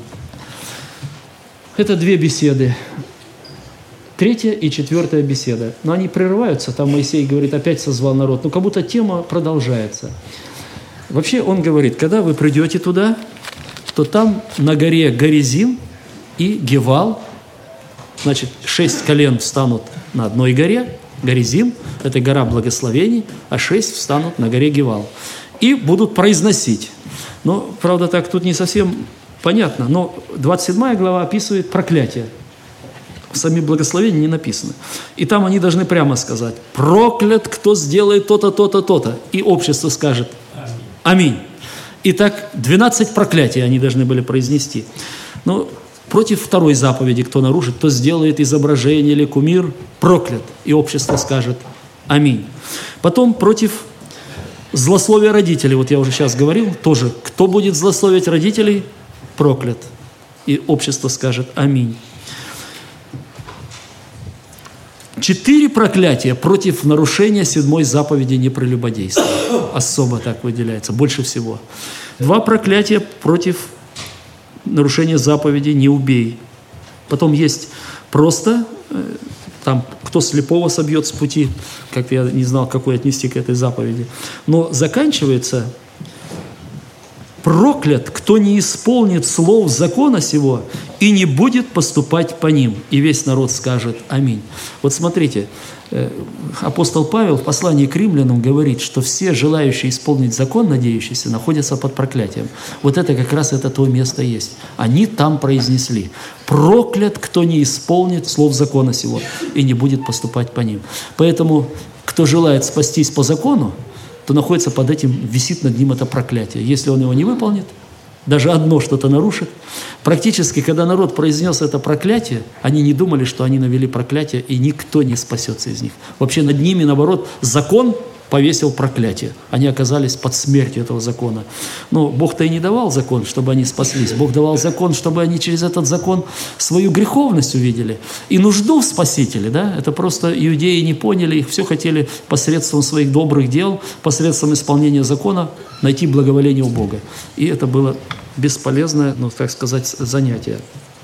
Это две беседы. Третья и четвертая беседа. Но они прерываются. Там Моисей говорит: опять созвал народ. Но как будто тема продолжается. Вообще он говорит: когда вы придете туда, то там на горе Горизим и Гевал, значит, шесть колен встанут на одной горе, Горизим, это гора благословений, а шесть встанут на горе Гевал. И будут произносить. Но, правда, так тут не совсем понятно, но двадцать седьмая глава описывает проклятие. В сами благословения не написано. И там они должны прямо сказать: проклят, кто сделает то-то, то-то, то-то. И общество скажет: аминь. Итак, двенадцать проклятий они должны были произнести. Но против второй заповеди, кто нарушит, кто сделает изображение или кумир, проклят. И общество скажет: аминь. Потом против злословия родителей, вот я уже сейчас говорил, тоже, кто будет злословить родителей, проклят. И общество скажет: аминь. Четыре проклятия против нарушения седьмой заповеди непрелюбодейства. Особо так выделяется, больше всего. Два проклятия против нарушения заповеди «не убей». Потом есть просто, там, кто слепого собьет с пути, как я не знал, какой отнести к этой заповеди. Но заканчивается: проклят, кто не исполнит слов закона сего и не будет поступать по ним. И весь народ скажет: аминь. Вот смотрите, апостол Павел в послании к римлянам говорит, что все желающие исполнить закон, надеющиеся, находятся под проклятием. Вот это как раз это то место есть. Они там произнесли: проклят, кто не исполнит слов закона сего и не будет поступать по ним. Поэтому, кто желает спастись по закону, то находится под этим, висит над ним это проклятие. Если он его не выполнит, даже одно что-то нарушит. Практически, когда народ произнес это проклятие, они не думали, что они навели проклятие, и никто не спасется из них. Вообще над ними, наоборот, закон повесил проклятие. Они оказались под смертью этого закона. Но Бог-то и не давал закон, чтобы они спаслись. Бог давал закон, чтобы они через этот закон свою греховность увидели. И нужду в Спасителе, да, это просто иудеи не поняли, их все хотели посредством своих добрых дел, посредством исполнения закона найти благоволение у Бога. И это было бесполезное, ну, так сказать, занятие.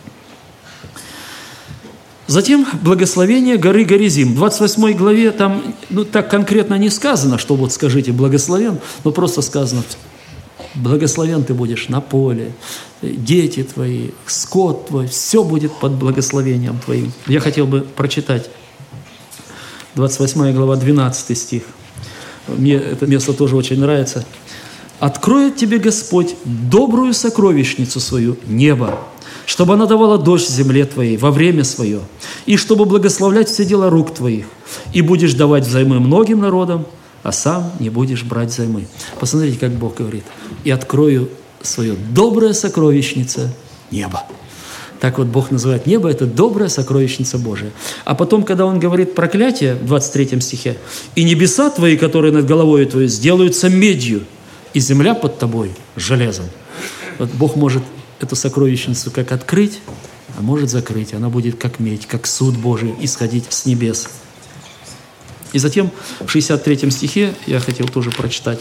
Затем благословение горы Горизим. В двадцать восьмой главе там ну, так конкретно не сказано, что вот скажите благословен, но просто сказано, благословен ты будешь на поле, дети твои, скот твой, все будет под благословением твоим. Я хотел бы прочитать двадцать восьмая глава, двенадцатый стих. Мне это место тоже очень нравится. «Откроет тебе Господь добрую сокровищницу свою, небо, чтобы она давала дождь земле твоей во время свое, и чтобы благословлять все дела рук твоих, и будешь давать взаймы многим народам, а сам не будешь брать взаймы». Посмотрите, как Бог говорит. «И открою свое добрая сокровищница небо». Так вот Бог называет небо, это добрая сокровищница Божия. А потом, когда Он говорит проклятие в двадцать третьем стихе, «И небеса твои, которые над головой твоей, сделаются медью, и земля под тобой железом». Вот Бог может эту сокровищницу как открыть, а может закрыть. Она будет как медь, как суд Божий исходить с небес. И затем в шестьдесят третьем стихе я хотел тоже прочитать.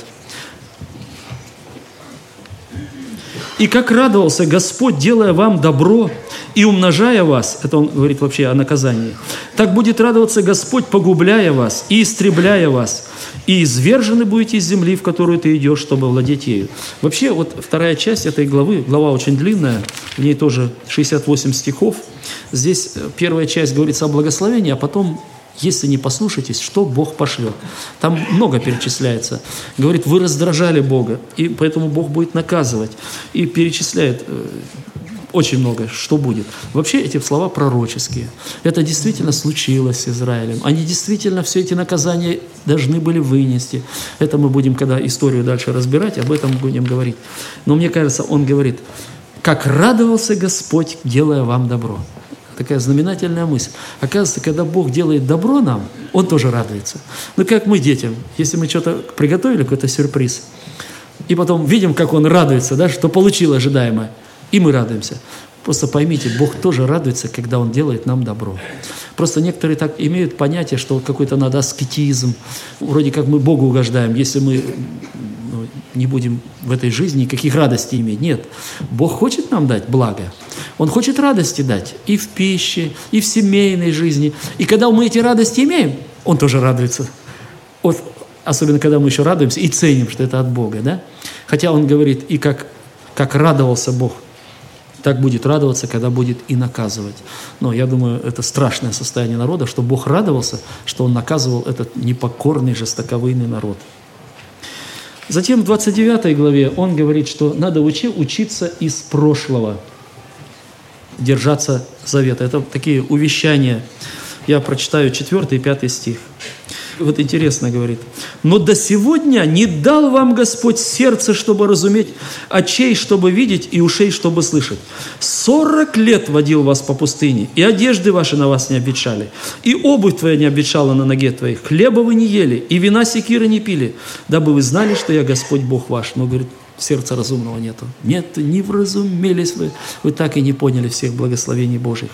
«И как радовался Господь, делая вам добро и умножая вас», это он говорит вообще о наказании, «так будет радоваться Господь, погубляя вас и истребляя вас, и извержены будете из земли, в которую ты идешь, чтобы владеть ею». Вообще, вот вторая часть этой главы, глава очень длинная, в ней тоже шестьдесят восемь стихов. Здесь первая часть говорится о благословении, а потом, если не послушаетесь, что Бог пошлет. Там много перечисляется. Говорит, вы раздражали Бога, и поэтому Бог будет наказывать. И перечисляет э, очень много, что будет. Вообще эти слова пророческие. Это действительно случилось с Израилем. Они действительно все эти наказания должны были вынести. Это мы будем, когда историю дальше разбирать, об этом будем говорить. Но мне кажется, он говорит, как радовался Господь, делая вам добро. Такая знаменательная мысль. Оказывается, когда Бог делает добро нам, Он тоже радуется. Ну, как мы детям. Если мы что-то приготовили, какой-то сюрприз, и потом видим, как Он радуется, да, что получил ожидаемое, и мы радуемся. Просто поймите, Бог тоже радуется, когда Он делает нам добро. Просто некоторые так имеют понятие, что какой-то надо аскетизм, вроде как мы Богу угождаем, если мы ну, не будем в этой жизни никаких радостей иметь. Нет, Бог хочет нам дать благо. Он хочет радости дать и в пище, и в семейной жизни. И когда мы эти радости имеем, Он тоже радуется. Вот, особенно, когда мы еще радуемся и ценим, что это от Бога. Да? Хотя Он говорит, и как, как радовался Бог, так будет радоваться, когда будет и наказывать. Но я думаю, это страшное состояние народа, что Бог радовался, что Он наказывал этот непокорный, жестоковыйный народ. Затем в двадцать девятой главе Он говорит, что надо учи, учиться из прошлого, держаться завета. Это такие увещания. Я прочитаю четвертый и пятый стих. Вот интересно говорит. «Но до сегодня не дал вам Господь сердце, чтобы разуметь, очей, чтобы видеть, и ушей, чтобы слышать. Сорок лет водил вас по пустыне, и одежды ваши на вас не обветшали, и обувь твоя не обветшала на ноге твоей, хлеба вы не ели, и вина секиры не пили, дабы вы знали, что я Господь Бог ваш». Но, говорит, сердца разумного нету. Нет, не вразумелись вы, вы так и не поняли всех благословений Божьих.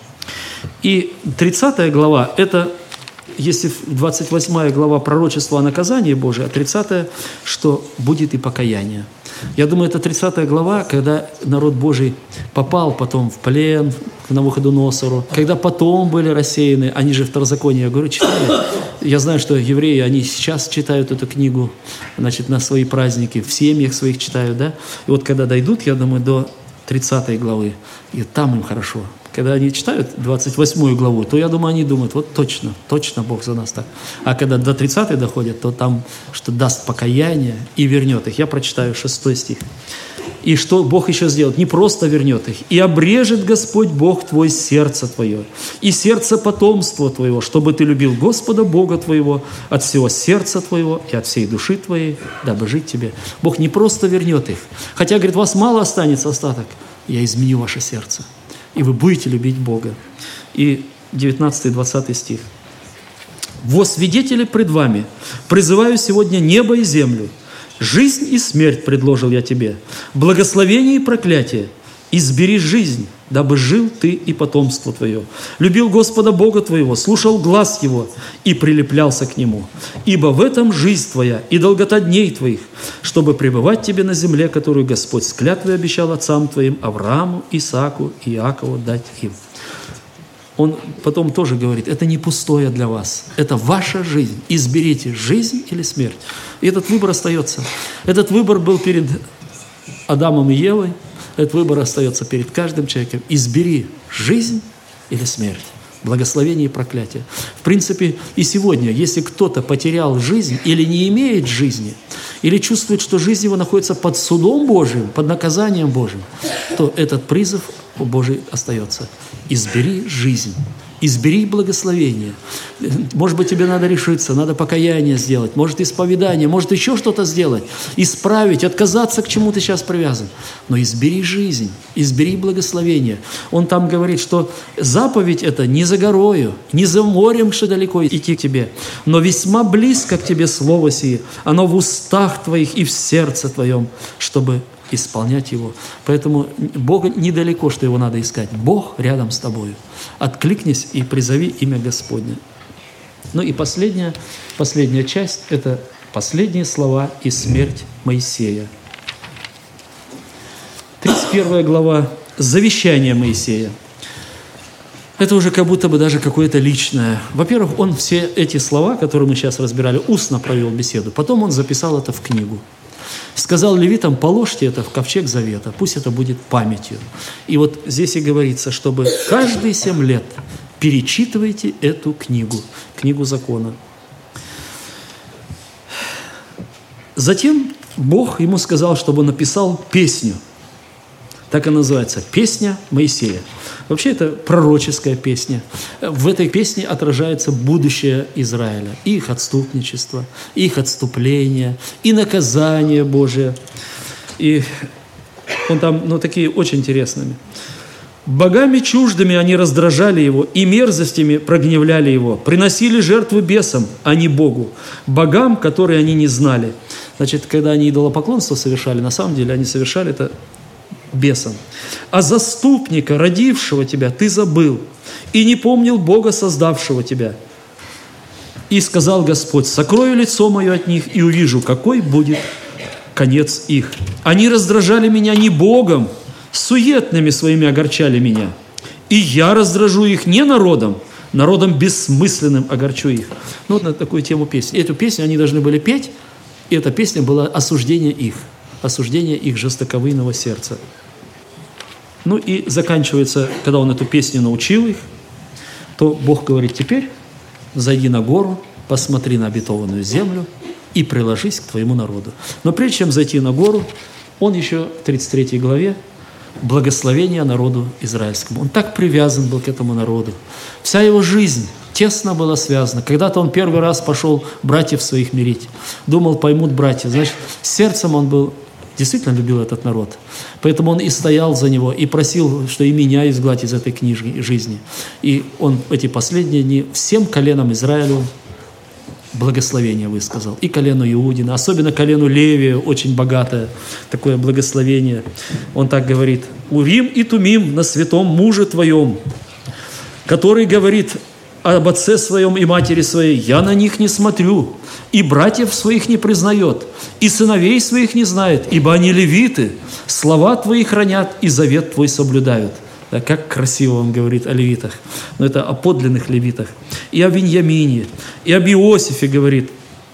И тридцатая глава, это, если двадцать восьмая глава пророчества о наказании Божьем, а тридцатая, что будет и покаяние. Я думаю, это тридцатая глава, когда народ Божий попал потом в плен к Навуходоносору, когда потом были рассеяны, они же второзаконие, я говорю, читали. Я знаю, что евреи, они сейчас читают эту книгу, значит, на свои праздники, в семьях своих читают, да. И вот когда дойдут, я думаю, до тридцатой главы, и там им хорошо. Когда они читают двадцать восьмую главу, то, я думаю, они думают, вот точно, точно Бог за нас так. А когда до тридцатой доходят, то там, что даст покаяние и вернет их. Я прочитаю шестой стих. «И что Бог еще сделает? Не просто вернет их. И обрежет Господь Бог твой сердце твое, и сердце потомства твоего, чтобы ты любил Господа Бога твоего от всего сердца твоего и от всей души твоей, дабы жить тебе». Бог не просто вернет их. Хотя, говорит, вас мало останется остаток. Я изменю ваше сердце. И вы будете любить Бога. И девятнадцатый-двадцатый стих. во свидетели пред вами призываю сегодня небо и землю. Жизнь и смерть предложил я тебе, благословение и проклятие. Избери жизнь, дабы жил ты и потомство твое. Любил Господа Бога твоего, слушал глас Его и прилеплялся к Нему. Ибо в этом жизнь твоя и долгота дней твоих, чтобы пребывать тебе на земле, которую Господь с клятвой обещал отцам твоим, Аврааму, Исааку и Иакову дать им. Он потом тоже говорит, это не пустое для вас, это ваша жизнь. Изберите жизнь или смерть. И этот выбор остается. Этот выбор был перед Адамом и Евой. Этот выбор остается перед каждым человеком. Избери жизнь или смерть, благословение и проклятие. В принципе, и сегодня, если кто-то потерял жизнь или не имеет жизни, или чувствует, что жизнь его находится под судом Божьим, под наказанием Божьим, то этот призыв Божий остается. Избери жизнь. Избери благословение. Может быть, тебе надо решиться, надо покаяние сделать, может, исповедание, может, еще что-то сделать, исправить, отказаться, к чему ты сейчас привязан. Но избери жизнь, избери благословение. Он там говорит, что заповедь это не за горою, не за морем, что далеко идти к тебе, но весьма близко к тебе слово сие, оно в устах твоих и в сердце твоем, чтобы исполнять его. Поэтому Бога недалеко, что его надо искать. Бог рядом с тобою. Откликнись и призови имя Господне. Ну и последняя, последняя часть – это последние слова и смерть Моисея. тридцать первая глава «Завещание Моисея». Это уже как будто бы даже какое-то личное. Во-первых, он все эти слова, которые мы сейчас разбирали, устно провел беседу. Потом он записал это в книгу. Сказал левитам, положьте это в ковчег завета, пусть это будет памятью. И вот здесь и говорится, чтобы каждые семь лет перечитывайте эту книгу, книгу закона. Затем Бог ему сказал, чтобы он написал песню. Так и называется, «Песня Моисея». Вообще это пророческая песня. В этой песне отражается будущее Израиля. И их отступничество, и их отступление, и наказание Божие. И он там, ну, такие очень интересными. «Богами чуждыми они раздражали его, и мерзостями прогневляли его, приносили жертвы бесам, а не Богу, богам, которые они не знали». Значит, когда они идолопоклонство совершали, на самом деле они совершали это бесом. «А заступника, родившего тебя, ты забыл, и не помнил Бога, создавшего тебя. И сказал Господь, сокрою лицо мое от них, и увижу, какой будет конец их. Они раздражали меня не Богом, суетными своими огорчали меня. И я раздражу их не народом, народом бессмысленным огорчу их». Ну, вот на такую тему песни. Эту песню они должны были петь, и эта песня была осуждение их, осуждение их жестоковыйного сердца. Ну и заканчивается, когда он эту песню научил их, то Бог говорит, теперь зайди на гору, посмотри на обетованную землю и приложись к твоему народу. Но прежде чем зайти на гору, он еще в тридцать третьей главе благословение народу израильскому. Он так привязан был к этому народу. Вся его жизнь тесно была связана. Когда-то он первый раз пошел братьев своих мирить. Думал, поймут братья. Значит, сердцем он был, действительно любил этот народ. Поэтому он и стоял за него, и просил, что и меня изгнать из этой книги жизни. И он эти последние дни всем коленам Израилю благословение высказал. И колену Иудина, особенно колену Левию, очень богатое такое благословение. Он так говорит: «Урим и Тумим на святом муже твоем, который говорит об отце своем и матери своей, я на них не смотрю, и братьев своих не признает, и сыновей своих не знает, ибо они левиты, слова твои хранят и завет твой соблюдают». Да, как красиво он говорит о левитах. Но это о подлинных левитах. И о Виньямине, и об Иосифе говорит: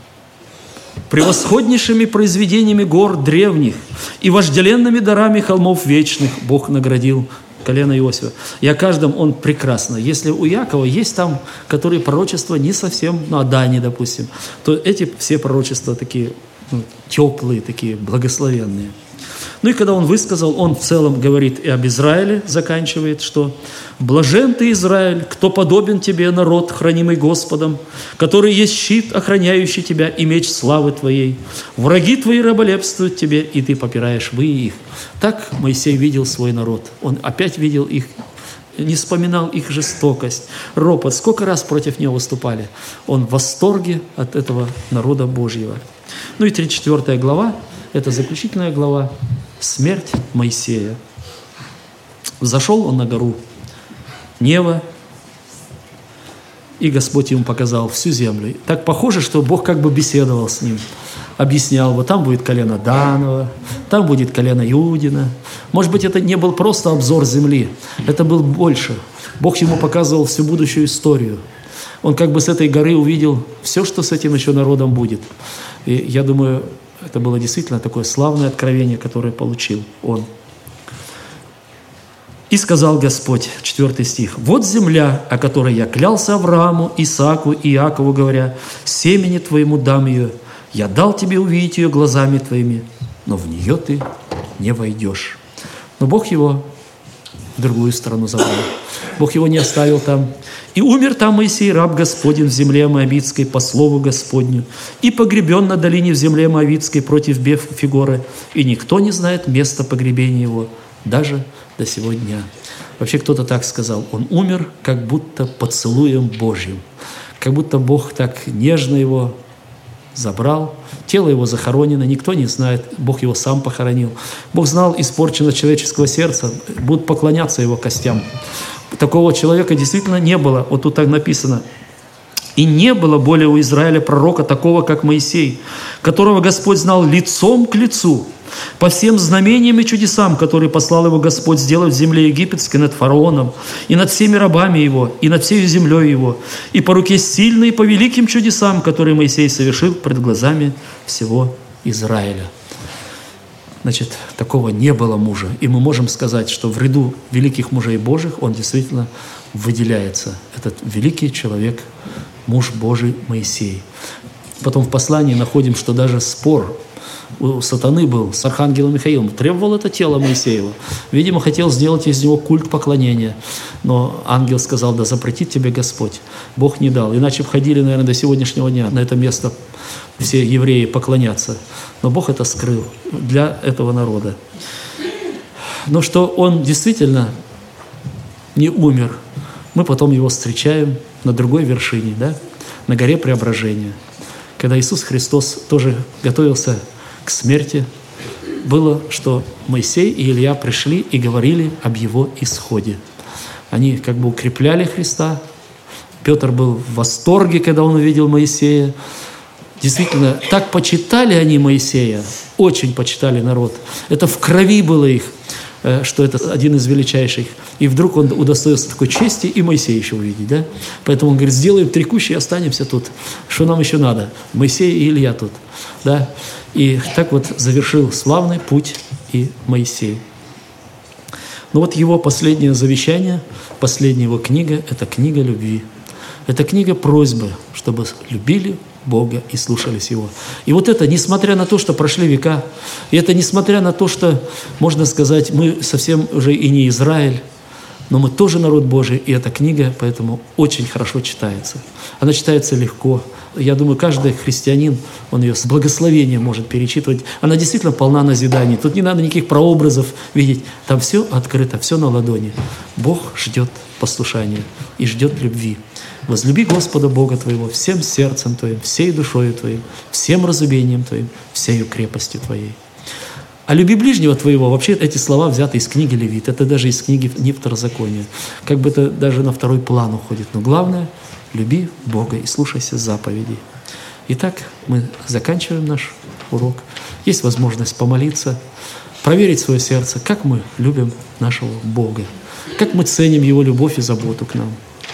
«Превосходнейшими произведениями гор древних и вожделенными дарами холмов вечных Бог наградил колено Иосифа». И о каждом он прекрасно. Если у Якова есть там, которые пророчества не совсем, ну, о Дане, допустим, то эти все пророчества такие, ну, теплые, такие благословенные. Ну и когда он высказал, он в целом говорит и об Израиле, заканчивает, что «Блажен ты, Израиль, кто подобен тебе, народ, хранимый Господом, который есть щит, охраняющий тебя, и меч славы твоей. Враги твои раболепствуют тебе, и ты попираешь вы их». Так Моисей видел свой народ. Он опять видел их не вспоминал их жестокость, ропот. Сколько раз против него выступали. Он в восторге от этого народа Божьего. Ну и тридцать четвёртая глава, это заключительная глава, смерть Моисея. Взошел он на гору Нева, и Господь ему показал всю землю. Так похоже, что Бог как бы беседовал с ним, объяснял, вот там будет колено Данова, там будет колено Иудина. Может быть, это не был просто обзор земли, это был больше. Бог ему показывал всю будущую историю. Он как бы с этой горы увидел все, что с этим еще народом будет. И я думаю, это было действительно такое славное откровение, которое получил он. «И сказал Господь», четвёртый стих, «Вот земля, о которой я клялся Аврааму, Исааку и Иакову, говоря, семени твоему дам ее. Я дал тебе увидеть ее глазами твоими, но в нее ты не войдешь». Но Бог его в другую сторону забрал. Бог его не оставил там. «И умер там Моисей, раб Господень, в земле Моавитской, по слову Господню, и погребен на долине в земле Моавитской против Беф-Фигоры, и никто не знает места погребения его, даже до сего дня». Вообще кто-то так сказал, он умер как будто поцелуем Божьим, как будто Бог так нежно его забрал, тело его захоронено, никто не знает, Бог его сам похоронил. Бог знал испорченность человеческого сердца, будут поклоняться его костям. Такого человека действительно не было. Вот тут так написано. «И не было более у Израиля пророка такого, как Моисей, которого Господь знал лицом к лицу, по всем знамениям и чудесам, которые послал его Господь сделать в земле египетской над фараоном, и над всеми рабами его, и над всей землей его, и по руке сильной, и по великим чудесам, которые Моисей совершил пред глазами всего Израиля». Значит, такого не было мужа. И мы можем сказать, что в ряду великих мужей Божьих он действительно выделяется. Этот великий человек, муж Божий Моисей. Потом в послании находим, что даже спор у сатаны был с архангелом Михаилом. Требовал это тело Моисеева. Видимо, хотел сделать из него культ поклонения. Но ангел сказал, да запретит тебе Господь. Бог не дал. Иначе входили, наверное, до сегодняшнего дня на это место все евреи поклоняться. Но Бог это скрыл для этого народа. Но что он действительно не умер, мы потом его встречаем на другой вершине, да? На горе Преображения. Когда Иисус Христос тоже готовился к смерти, было, что Моисей и Илья пришли и говорили об его исходе. Они как бы укрепляли Христа. Петр был в восторге, когда он увидел Моисея. Действительно, так почитали они Моисея, очень почитали народ. Это в крови было их, что это один из величайших. И вдруг он удостоился такой чести и Моисея еще увидеть. Да? Поэтому он говорит, сделаем три кущи и останемся тут. Что нам еще надо? Моисей и Илья тут. Да? И так вот завершил славный путь и Моисей. Но вот его последнее завещание, последняя его книга – это книга любви. Это книга просьбы, чтобы любили Бога и слушались Его. И вот это, несмотря на то, что прошли века, и это несмотря на то, что, можно сказать, мы совсем уже и не Израиль, но мы тоже народ Божий, и эта книга поэтому очень хорошо читается. Она читается легко. Я думаю, каждый христианин, он ее с благословением может перечитывать. Она действительно полна назиданий. Тут не надо никаких прообразов видеть. Там все открыто, все на ладони. Бог ждет послушания и ждет любви. Возлюби Господа Бога твоего всем сердцем твоим, всей душою твоим, всем разумением твоим, всею крепостью твоей. А люби ближнего твоего, вообще эти слова взяты из книги Левит, это даже из книги Второзакония. Как бы это даже на второй план уходит. Но главное, люби Бога и слушайся заповедей. Итак, мы заканчиваем наш урок. Есть возможность помолиться, проверить свое сердце, как мы любим нашего Бога, как мы ценим Его любовь и заботу к нам.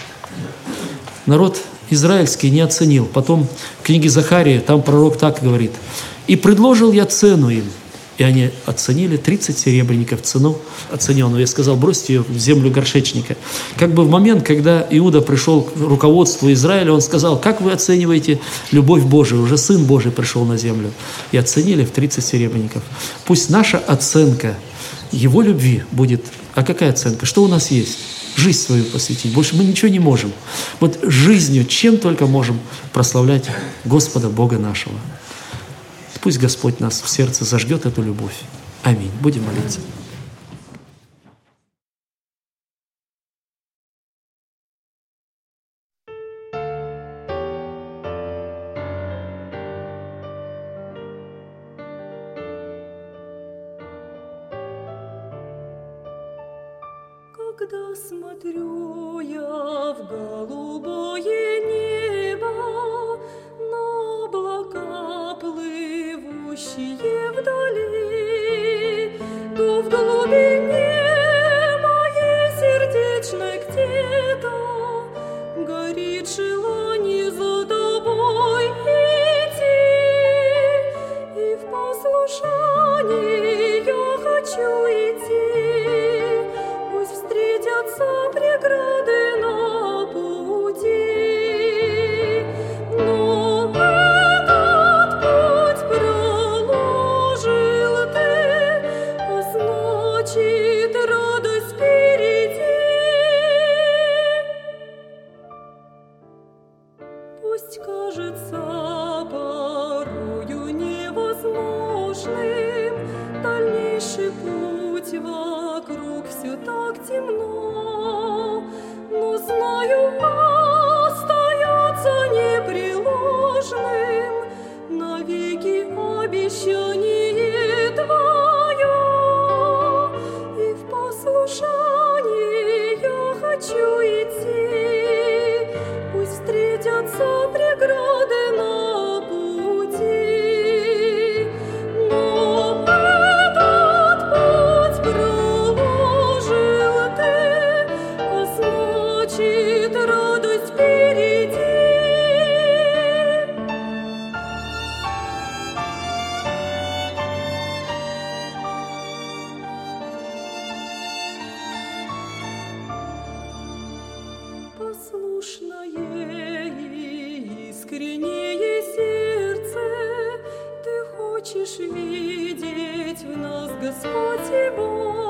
Народ израильский не оценил. Потом в книге Захарии, там пророк так говорит. «И предложил я цену им». И они оценили тридцать серебряников цену оцененную. Я сказал, бросьте ее в землю горшечника. Как бы в момент, когда Иуда пришел к руководству Израиля, он сказал, как вы оцениваете любовь Божию? Уже Сын Божий пришел на землю. И оценили в тридцать серебряников. Пусть наша оценка Его любви будет... А какая оценка? Что у нас есть? Жизнь свою посвятить. Больше мы ничего не можем. Вот жизнью, чем только можем прославлять Господа Бога нашего. Пусть Господь нас в сердце зажгет эту любовь. Аминь. Будем молиться. Когда смотрю я в голубое небо, на облака, плывущие вдали, то в глубине моей сердечной где-то горит желание за тобой идти, и в послушании я хочу идти. Пусть встретятся преграды на пути, но этот путь проложил ты, а значит, радость впереди. Пусть кажется порою невозможным дальнейший путь, вокруг все так темно, но знаю, остается непреложным навеки обещание твое, и в послушании я хочу идти. Пусть встретятся преграды на пути, но этот путь проложил ты, а значит, радость впереди. Послушное и искреннее сердце, ты хочешь видеть в нас, Господь и Бог.